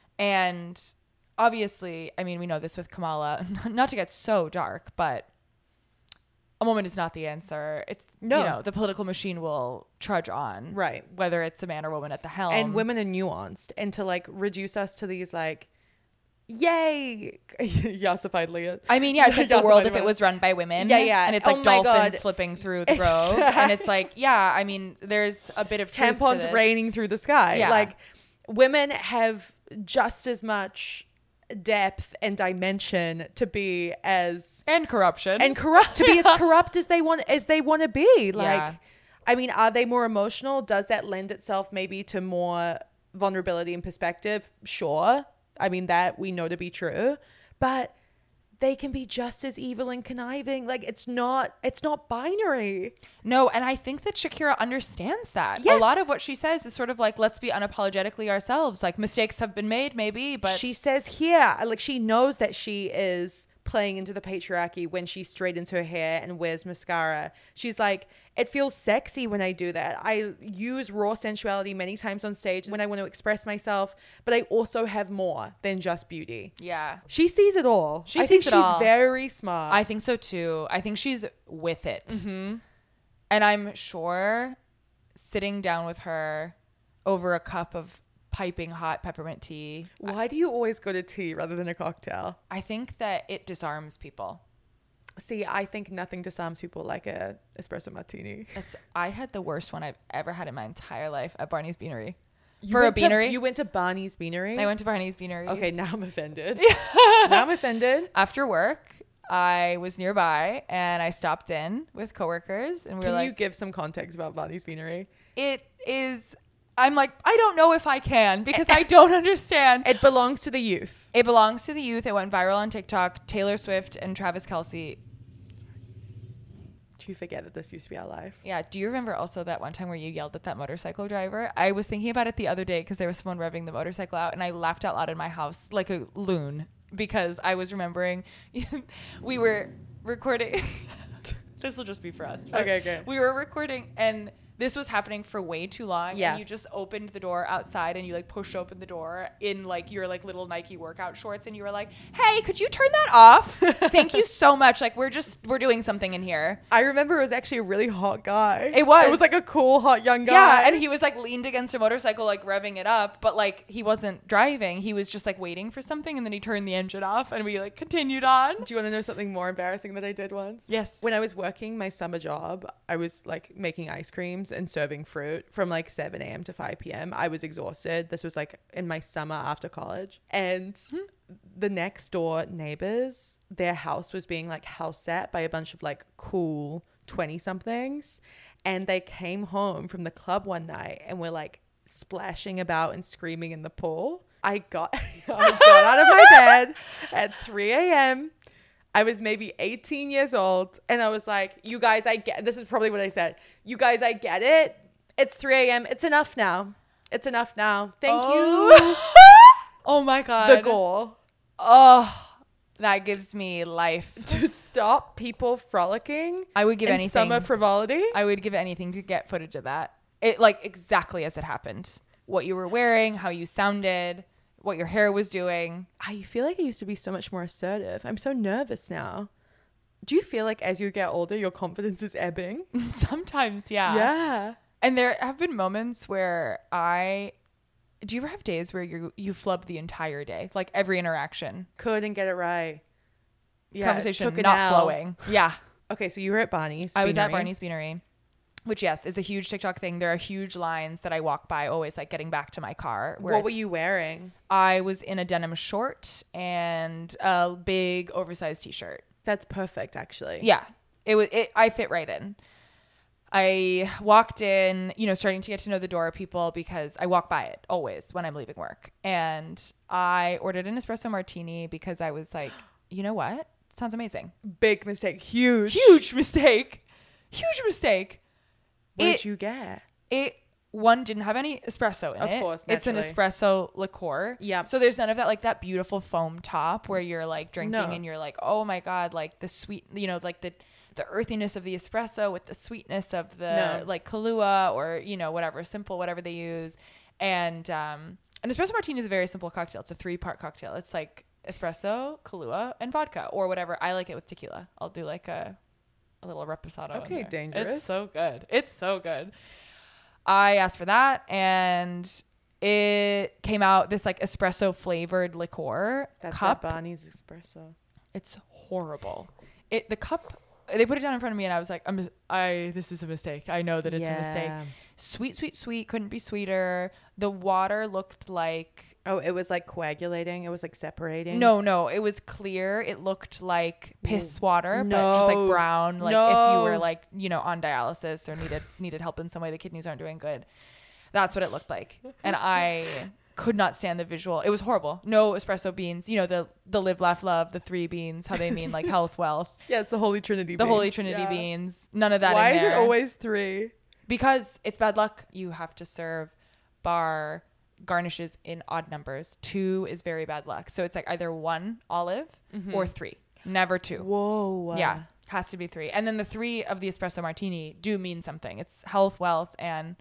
Speaker 1: And obviously, I mean, we know this with Kamala, not to get so dark, but a woman is not the answer. It's the political machine will trudge on,
Speaker 3: right?
Speaker 1: Whether it's a man or woman at the helm.
Speaker 3: And women are nuanced, and to like reduce us to these like, yay, yassified Leah.
Speaker 1: I mean, yeah, it's like the world if it was run by women.
Speaker 3: Yeah,
Speaker 1: and it's like dolphins flipping through the grove, and it's like, yeah, I mean, there's a bit of truth
Speaker 3: tampons
Speaker 1: to this.
Speaker 3: raining through the sky.
Speaker 1: Yeah.
Speaker 3: Like, women have just as much depth and dimension to be as
Speaker 1: corruption
Speaker 3: to be as corrupt as they want to be. Like,
Speaker 1: yeah.
Speaker 3: I mean, are they more emotional? Does that lend itself maybe to more vulnerability and perspective? Sure. I mean, that we know to be true, but they can be just as evil and conniving. Like it's not binary.
Speaker 1: No, and I think that Shakira understands that.
Speaker 3: Yes.
Speaker 1: A lot of what she says is sort of like, let's be unapologetically ourselves. Like mistakes have been made, maybe, but
Speaker 3: She says here, like she knows that she is playing into the patriarchy when she straightens her hair and wears mascara. She's like, it feels sexy when I do that. I use raw sensuality many times on stage when I want to express myself, but I also have more than just beauty.
Speaker 1: yeah.
Speaker 3: She sees it all.
Speaker 1: She
Speaker 3: I think
Speaker 1: sees it
Speaker 3: she's
Speaker 1: all.
Speaker 3: very smart.
Speaker 1: I think so too. I think she's with it. And I'm sure sitting down with her over a cup of piping hot peppermint tea,
Speaker 3: Why do you always go to tea rather than a cocktail?
Speaker 1: I think that it disarms people.
Speaker 3: See, I think nothing disarms people like a espresso martini.
Speaker 1: I had the worst one I've ever had in my entire life at Barney's Beanery.
Speaker 3: You went to Barney's Beanery?
Speaker 1: I went to Barney's Beanery.
Speaker 3: Okay, now I'm offended. Now I'm offended.
Speaker 1: After work, I was nearby and I stopped in with coworkers and we were
Speaker 3: Can
Speaker 1: like,
Speaker 3: you give some context about Barney's Beanery?
Speaker 1: I'm like, I don't know if I can because I don't understand.
Speaker 3: It belongs to the youth.
Speaker 1: It belongs to the youth. It went viral on TikTok. Taylor Swift and Travis Kelce.
Speaker 3: Do you forget that this used to be our life?
Speaker 1: Yeah. Do you remember also that one time where you yelled at that motorcycle driver? I was thinking about it the other day because there was someone revving the motorcycle out and I laughed out loud in my house like a loon because I was remembering we were recording. This will just be for us.
Speaker 3: Okay, good.
Speaker 1: We were recording and this was happening for way too long.
Speaker 3: Yeah.
Speaker 1: And you just opened the door outside and you like pushed open the door in like your like little Nike workout shorts and you were like, hey, could you turn that off? Thank you so much. Like we're doing something in here.
Speaker 3: I remember it was actually a really hot guy.
Speaker 1: It was.
Speaker 3: It was like a cool, hot young guy.
Speaker 1: Yeah. And he was like leaned against a motorcycle, like revving it up, but like he wasn't driving. He was just like waiting for something and then he turned the engine off and we like continued on.
Speaker 3: Do you want to know something more embarrassing that I did once?
Speaker 1: Yes.
Speaker 3: When I was working my summer job, I was like making ice creams and serving fruit from like 7 a.m. to 5 p.m. I was exhausted. This was like in my summer after college. And the next door neighbors, their house was being like house set by a bunch of like cool 20 somethings. And they came home from the club one night and were like splashing about and screaming in the pool. I got out of my bed at 3 a.m. I was maybe 18 years old and I was like, you guys, this is probably what I said. You guys, I get it. It's 3 a.m. It's enough now. It's enough now. Thank you.
Speaker 1: Oh my God.
Speaker 3: The goal
Speaker 1: Oh, that gives me life.
Speaker 3: to stop people frolicking.
Speaker 1: I would give
Speaker 3: in
Speaker 1: anything.
Speaker 3: Summer frivolity.
Speaker 1: I would give anything to get footage of that. It like exactly as it happened. What you were wearing, how you sounded, what your hair was doing.
Speaker 3: I feel like I used to be so much more assertive. I'm so nervous now. Do you feel like as you get older, your confidence is ebbing?
Speaker 1: Sometimes, yeah.
Speaker 3: Yeah.
Speaker 1: And there have been moments where do you ever have days where you flub the entire day? Like every interaction.
Speaker 3: Couldn't get it right. Yeah,
Speaker 1: Conversation
Speaker 3: took an
Speaker 1: not
Speaker 3: L.
Speaker 1: flowing. Yeah.
Speaker 3: Okay, so you were at Barney's.
Speaker 1: I was at
Speaker 3: Beanery.
Speaker 1: Barney's Beanery, which yes, is a huge TikTok thing. There are huge lines that I walk by always like getting back to my car. Where
Speaker 3: What were you wearing?
Speaker 1: I was in a denim short and a big oversized t-shirt.
Speaker 3: That's perfect, actually.
Speaker 1: Yeah, I fit right in. I walked in, starting to get to know the Dora people because I walk by it always when I'm leaving work. And I ordered an espresso martini because I was like, you know what? Sounds amazing.
Speaker 3: Big mistake. Huge.
Speaker 1: Huge mistake. Huge mistake.
Speaker 3: What did you get?
Speaker 1: One didn't have any espresso in it.
Speaker 3: Of course,
Speaker 1: it's an
Speaker 3: naturally.
Speaker 1: espresso liqueur.
Speaker 3: Yeah.
Speaker 1: So there's none of that like that beautiful foam top where you're like drinking
Speaker 3: No.
Speaker 1: and you're like, oh my God, like the sweet, like the earthiness of the espresso with the sweetness of the like Kahlua or whatever simple whatever they use. And an espresso martini is a very simple cocktail. It's a 3-part cocktail. It's like espresso, Kahlua, and vodka or whatever. I like it with tequila. I'll do like a little reposado.
Speaker 3: Okay,
Speaker 1: in there.
Speaker 3: dangerous.
Speaker 1: It's so good. It's so good. I asked for that and it came out this like espresso flavored liqueur
Speaker 3: That's
Speaker 1: cup.
Speaker 3: that Barney's espresso.
Speaker 1: It's horrible. The cup, they put it down in front of me and I was like, this is a mistake. I know that it's a mistake. Sweet, sweet, sweet. Couldn't be sweeter. The water looked like,
Speaker 3: Oh, it was like coagulating. It was like separating.
Speaker 1: no, it was clear. It looked like piss water, but just like
Speaker 3: No.
Speaker 1: brown. Like if you were
Speaker 3: No.
Speaker 1: like, on dialysis or needed help in some way, the kidneys aren't doing good. That's what it looked like. And I could not stand the visual. It was horrible. No espresso beans. You know, the live, laugh, love, the 3 beans, how they mean like health, wealth.
Speaker 3: Yeah, it's the Holy Trinity
Speaker 1: The
Speaker 3: beans.
Speaker 1: Holy Trinity beans. None of that
Speaker 3: Why
Speaker 1: in
Speaker 3: is
Speaker 1: there.
Speaker 3: it always 3?
Speaker 1: Because it's bad luck. You have to serve bar garnishes in odd numbers. 2 is very bad luck. So it's like either 1 olive or 3. Never 2.
Speaker 3: Whoa.
Speaker 1: Yeah. Has to be 3. And then the 3 of the espresso martini do mean something. It's health, wealth, and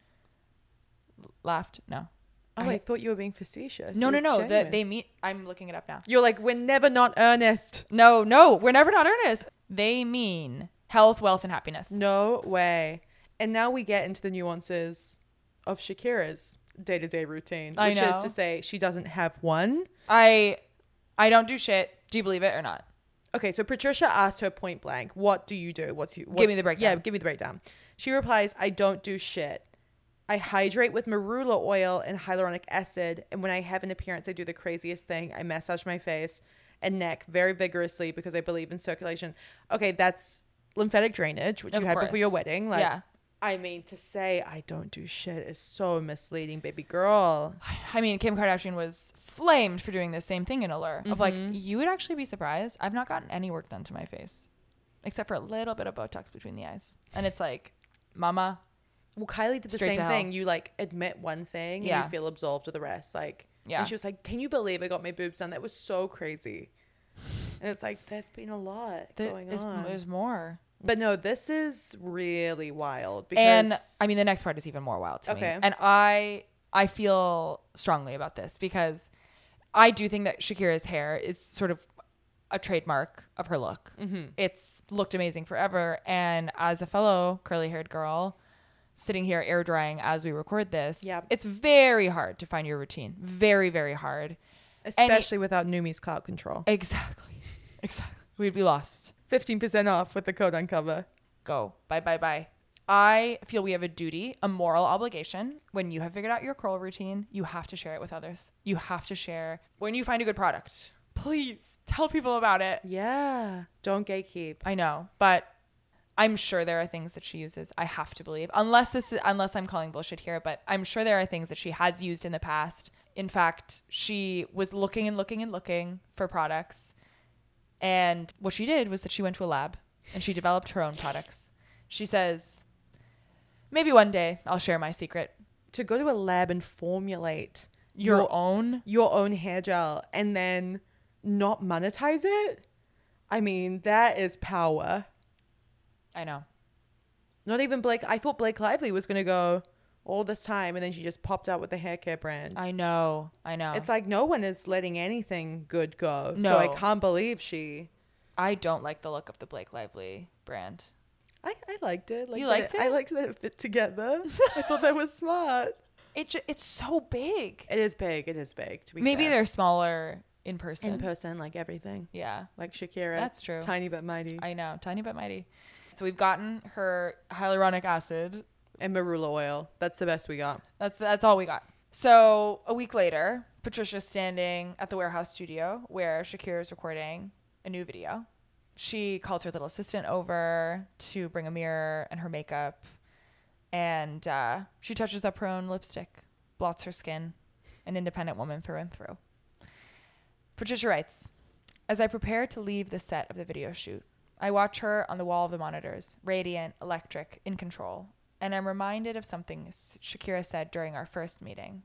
Speaker 1: laughed. No.
Speaker 3: Oh, I thought you were being facetious.
Speaker 1: No.
Speaker 3: Genuine.
Speaker 1: They mean, I'm looking it up now.
Speaker 3: You're like, we're never not earnest.
Speaker 1: No, we're never not earnest. They mean health, wealth, and happiness.
Speaker 3: No way. And now we get into the nuances of Shakira's day-to-day routine,
Speaker 1: I
Speaker 3: which
Speaker 1: know.
Speaker 3: is to say she doesn't have one.
Speaker 1: I don't do shit. Do you believe it or not?
Speaker 3: Okay, so Patricia asked her point blank, what do you do? What's
Speaker 1: Give me the breakdown.
Speaker 3: Yeah, give me the breakdown. She replies, I don't do shit. I hydrate with marula oil and hyaluronic acid, and when I have an appearance, I do the craziest thing. I massage my face and neck very vigorously because I believe in circulation. Okay, that's lymphatic drainage, which
Speaker 1: Of
Speaker 3: you had
Speaker 1: course.
Speaker 3: before your wedding. Like,
Speaker 1: Yeah.
Speaker 3: I mean, to say I don't do shit is so misleading, baby girl.
Speaker 1: I mean, Kim Kardashian was flamed for doing the same thing in Allure. Of like, you would actually be surprised. I've not gotten any work done to my face, except for a little bit of Botox between the eyes. And it's like, mama.
Speaker 3: Well, Kylie did the
Speaker 1: Straight
Speaker 3: same
Speaker 1: to hell.
Speaker 3: thing. You like admit one thing
Speaker 1: Yeah.
Speaker 3: and you feel absolved of the rest. Like,
Speaker 1: Yeah.
Speaker 3: And she was like, can you believe I got my boobs done? That was so crazy. And it's like, there's been a lot going on.
Speaker 1: There's more.
Speaker 3: But no, this is really wild. Because
Speaker 1: And I mean, the next part is even more wild to me.
Speaker 3: Okay.
Speaker 1: And I feel strongly about this because I do think that Shakira's hair is sort of a trademark of her look. It's looked amazing forever. And as a fellow curly haired girl sitting here air drying as we record this,
Speaker 3: Yep.
Speaker 1: it's very hard to find your routine. Very, very hard.
Speaker 3: especially without Numi's clout control.
Speaker 1: Exactly. We'd be lost.
Speaker 3: 15% off with the code Uncover.
Speaker 1: Go. Bye. I feel we have a duty, a moral obligation. When you have figured out your curl routine, you have to share it with others. You have to share. When you find a good product, please tell people about it.
Speaker 3: Yeah. Don't gatekeep.
Speaker 1: I know, but I'm sure there are things that she uses. I have to believe, unless I'm calling bullshit here, but I'm sure there are things that she has used in the past. In fact, she was looking for products. And what she did was that she went to a lab and she developed her own products. She says, maybe one day I'll share my secret.
Speaker 3: To go to a lab and formulate
Speaker 1: Your own?
Speaker 3: your own hair gel and then not monetize it. I mean, that is power.
Speaker 1: I know.
Speaker 3: Not even Blake. I thought Blake Lively was going to go all this time and then she just popped out with the hair care brand.
Speaker 1: I know.
Speaker 3: It's like no one is letting anything good go.
Speaker 1: No.
Speaker 3: So I can't believe she.
Speaker 1: I don't like the look of the Blake Lively brand.
Speaker 3: I liked it.
Speaker 1: You liked it?
Speaker 3: I liked that it fit together. I thought that was smart.
Speaker 1: It's so big.
Speaker 3: It is big. To be
Speaker 1: Maybe
Speaker 3: fair.
Speaker 1: they're smaller in person.
Speaker 3: in person, like everything.
Speaker 1: Yeah.
Speaker 3: Like Shakira.
Speaker 1: That's true.
Speaker 3: Tiny but mighty.
Speaker 1: I know. Tiny but mighty. So we've gotten her hyaluronic acid.
Speaker 3: And marula oil. That's the best we got.
Speaker 1: That's all we got. So a week later, Patricia's standing at the warehouse studio where Shakira is recording a new video. She calls her little assistant over to bring a mirror and her makeup. And she touches up her own lipstick, blots her skin, an independent woman through and through. Patricia writes, as I prepare to leave the set of the video shoot, I watch her on the wall of the monitors, radiant, electric, in control, and I'm reminded of something Shakira said during our first meeting.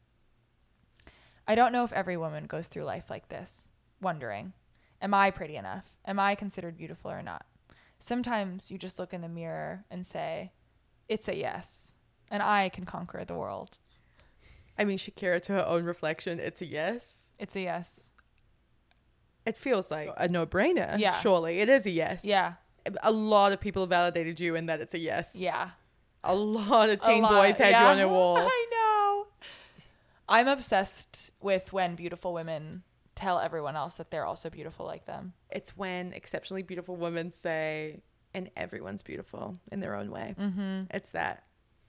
Speaker 1: I don't know if every woman goes through life like this, wondering, am I pretty enough? Am I considered beautiful or not? Sometimes you just look in the mirror and say, it's a yes, and I can conquer the world.
Speaker 3: I mean, Shakira, to her own reflection, it's a yes.
Speaker 1: It's a yes.
Speaker 3: It feels like a no-brainer.
Speaker 1: Yeah.
Speaker 3: Surely. It is a yes.
Speaker 1: Yeah.
Speaker 3: A lot of people validated you in that it's a yes.
Speaker 1: Yeah.
Speaker 3: A lot of teen
Speaker 1: A lot,
Speaker 3: boys had you
Speaker 1: yeah.
Speaker 3: on their wall.
Speaker 1: I know. I'm obsessed with when beautiful women tell everyone else that they're also beautiful like them.
Speaker 3: It's when exceptionally beautiful women say, and everyone's beautiful in their own way. Mm-hmm. It's that.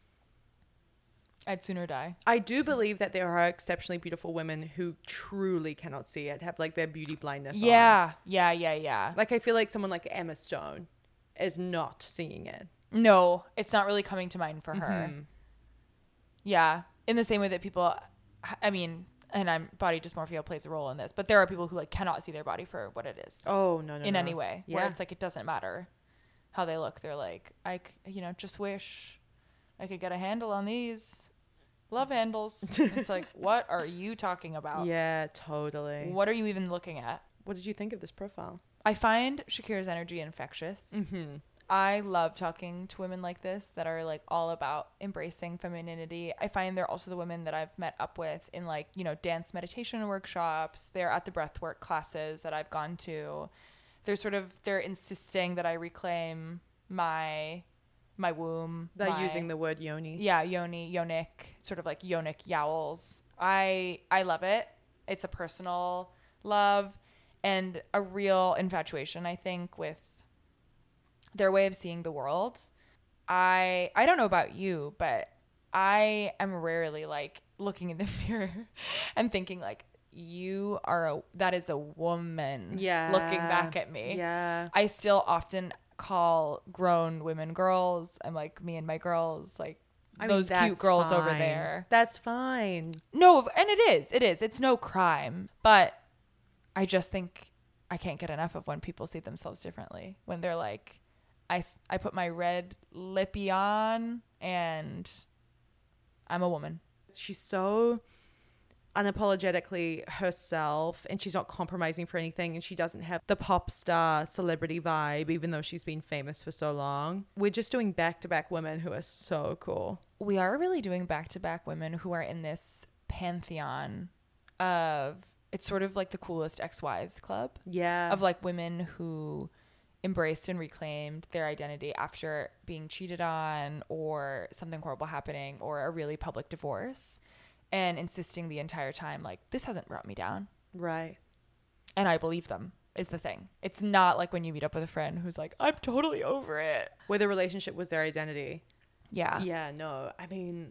Speaker 1: I'd sooner die.
Speaker 3: I do believe that there are exceptionally beautiful women who truly cannot see it, have like their beauty blindness on.
Speaker 1: Yeah.
Speaker 3: Like I feel like someone like Emma Stone is not seeing it.
Speaker 1: No, it's not really coming to mind for her.
Speaker 3: Mm-hmm.
Speaker 1: Yeah. In the same way that people I mean, and body dysmorphia plays a role in this, but there are people who like cannot see their body for what it is.
Speaker 3: Oh, no.
Speaker 1: In any way.
Speaker 3: Yeah.
Speaker 1: Where it's like, it doesn't matter how they look. They're like, just wish I could get a handle on these love handles. It's like, what are you talking about?
Speaker 3: Yeah, totally.
Speaker 1: What are you even looking at?
Speaker 3: What did you think of this profile?
Speaker 1: I find Shakira's energy infectious.
Speaker 3: Mm-hmm.
Speaker 1: I love talking to women like this that are like all about embracing femininity. I find they're also the women that I've met up with in like, dance meditation workshops. They're at the breathwork classes that I've gone to. They're insisting that I reclaim my womb.
Speaker 3: They're using the word yoni.
Speaker 1: Yeah, yoni, yonic, sort of like yonic yowls. I love it. It's a personal love and a real infatuation, I think, with their way of seeing the world. I don't know about you, but I am rarely like looking in the mirror and thinking like, that is a woman looking back at me.
Speaker 3: Yeah.
Speaker 1: I still often call grown women girls. I'm like, me and my girls, like those cute girls over there.
Speaker 3: That's fine.
Speaker 1: No, and it is. It's no crime. But I just think I can't get enough of when people see themselves differently. When they're like, I put my red lippy on and I'm a woman.
Speaker 3: She's so unapologetically herself and she's not compromising for anything, and she doesn't have the pop star celebrity vibe, even though she's been famous for so long. We're just doing back-to-back women who are so cool.
Speaker 1: We are really doing back-to-back women who are in this pantheon of, it's sort of like the coolest ex-wives club.
Speaker 3: Yeah.
Speaker 1: Of like women who embraced and reclaimed their identity after being cheated on or something horrible happening or a really public divorce, and insisting the entire time like, this hasn't brought me down.
Speaker 3: Right.
Speaker 1: And I believe them is the thing. It's not like when you meet up with a friend who's like, I'm totally over it.
Speaker 3: Where the relationship was their identity.
Speaker 1: Yeah.
Speaker 3: Yeah, no. I mean,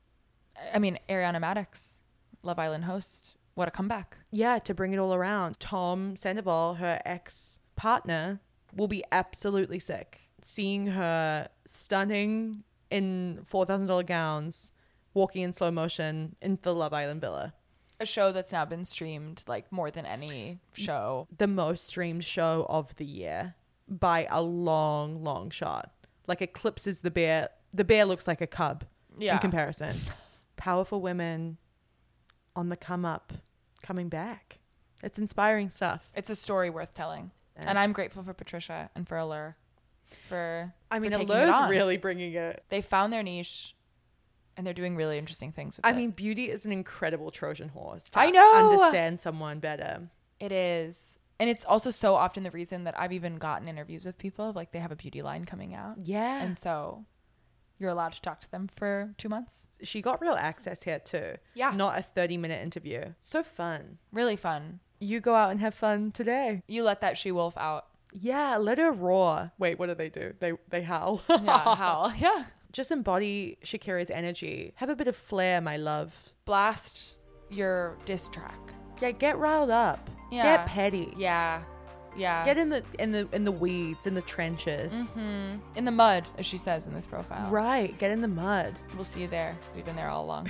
Speaker 1: Ariana Madix, Love Island host. What a comeback.
Speaker 3: Yeah, to bring it all around. Tom Sandoval, her ex-partner, will be absolutely sick seeing her stunning in $4,000 gowns, walking in slow motion in the Love Island villa.
Speaker 1: A show that's now been streamed like more than any show.
Speaker 3: The most streamed show of the year by a long, long shot. Like eclipses the bear. The bear looks like a cub in comparison. Powerful women on the come up, coming back. It's inspiring stuff.
Speaker 1: It's a story worth telling.
Speaker 3: Yeah.
Speaker 1: And I'm grateful for Patricia and for Allure for taking it
Speaker 3: Allur's
Speaker 1: on.
Speaker 3: really bringing it.
Speaker 1: They found their niche and they're doing really interesting things with it.
Speaker 3: Beauty is an incredible Trojan horse to
Speaker 1: I know.
Speaker 3: understand someone better.
Speaker 1: It is. And it's also so often the reason that I've even gotten interviews with people, like they have a beauty line coming out.
Speaker 3: Yeah.
Speaker 1: And so you're allowed to talk to them for 2 months.
Speaker 3: She got real access here too.
Speaker 1: Yeah.
Speaker 3: Not a 30-minute interview. So fun.
Speaker 1: Really fun.
Speaker 3: You go out and have fun today.
Speaker 1: You let that she-wolf out.
Speaker 3: Yeah, let her roar. Wait, what do? They howl.
Speaker 1: Yeah, howl. Yeah.
Speaker 3: Just embody Shakira's energy. Have a bit of flair, my love.
Speaker 1: Blast your diss track.
Speaker 3: Yeah, get riled up.
Speaker 1: Yeah.
Speaker 3: Get petty.
Speaker 1: Yeah. Yeah.
Speaker 3: Get in the weeds, in the trenches.
Speaker 1: Mm-hmm. In the mud, as she says in this profile.
Speaker 3: Right. Get in the mud.
Speaker 1: We'll see you there. We've been there all along.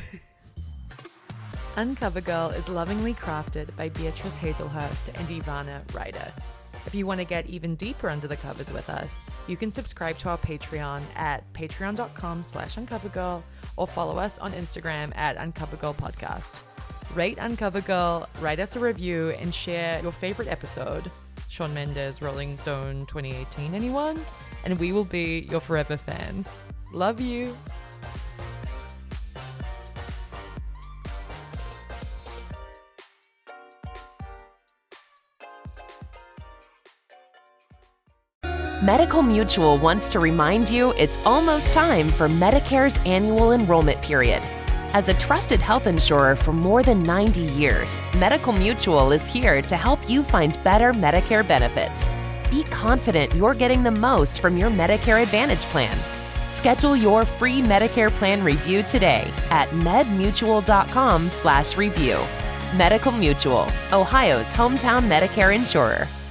Speaker 3: Uncover Girl is lovingly crafted by Beatrice Hazelhurst and Ivana Ryder. If you want to get even deeper under the covers with us, you can subscribe to our Patreon at patreon.com/uncovergirl or follow us on Instagram at uncovergirlpodcast. Rate Uncover Girl, write us a review, and share your favorite episode. Shawn Mendes, Rolling Stone 2018, anyone? And we will be your forever fans. Love you.
Speaker 5: Medical Mutual wants to remind you it's almost time for Medicare's annual enrollment period. As a trusted health insurer for more than 90 years, Medical Mutual is here to help you find better Medicare benefits. Be confident you're getting the most from your Medicare Advantage plan. Schedule your free Medicare plan review today at medmutual.com/review. Medical Mutual, Ohio's hometown Medicare insurer.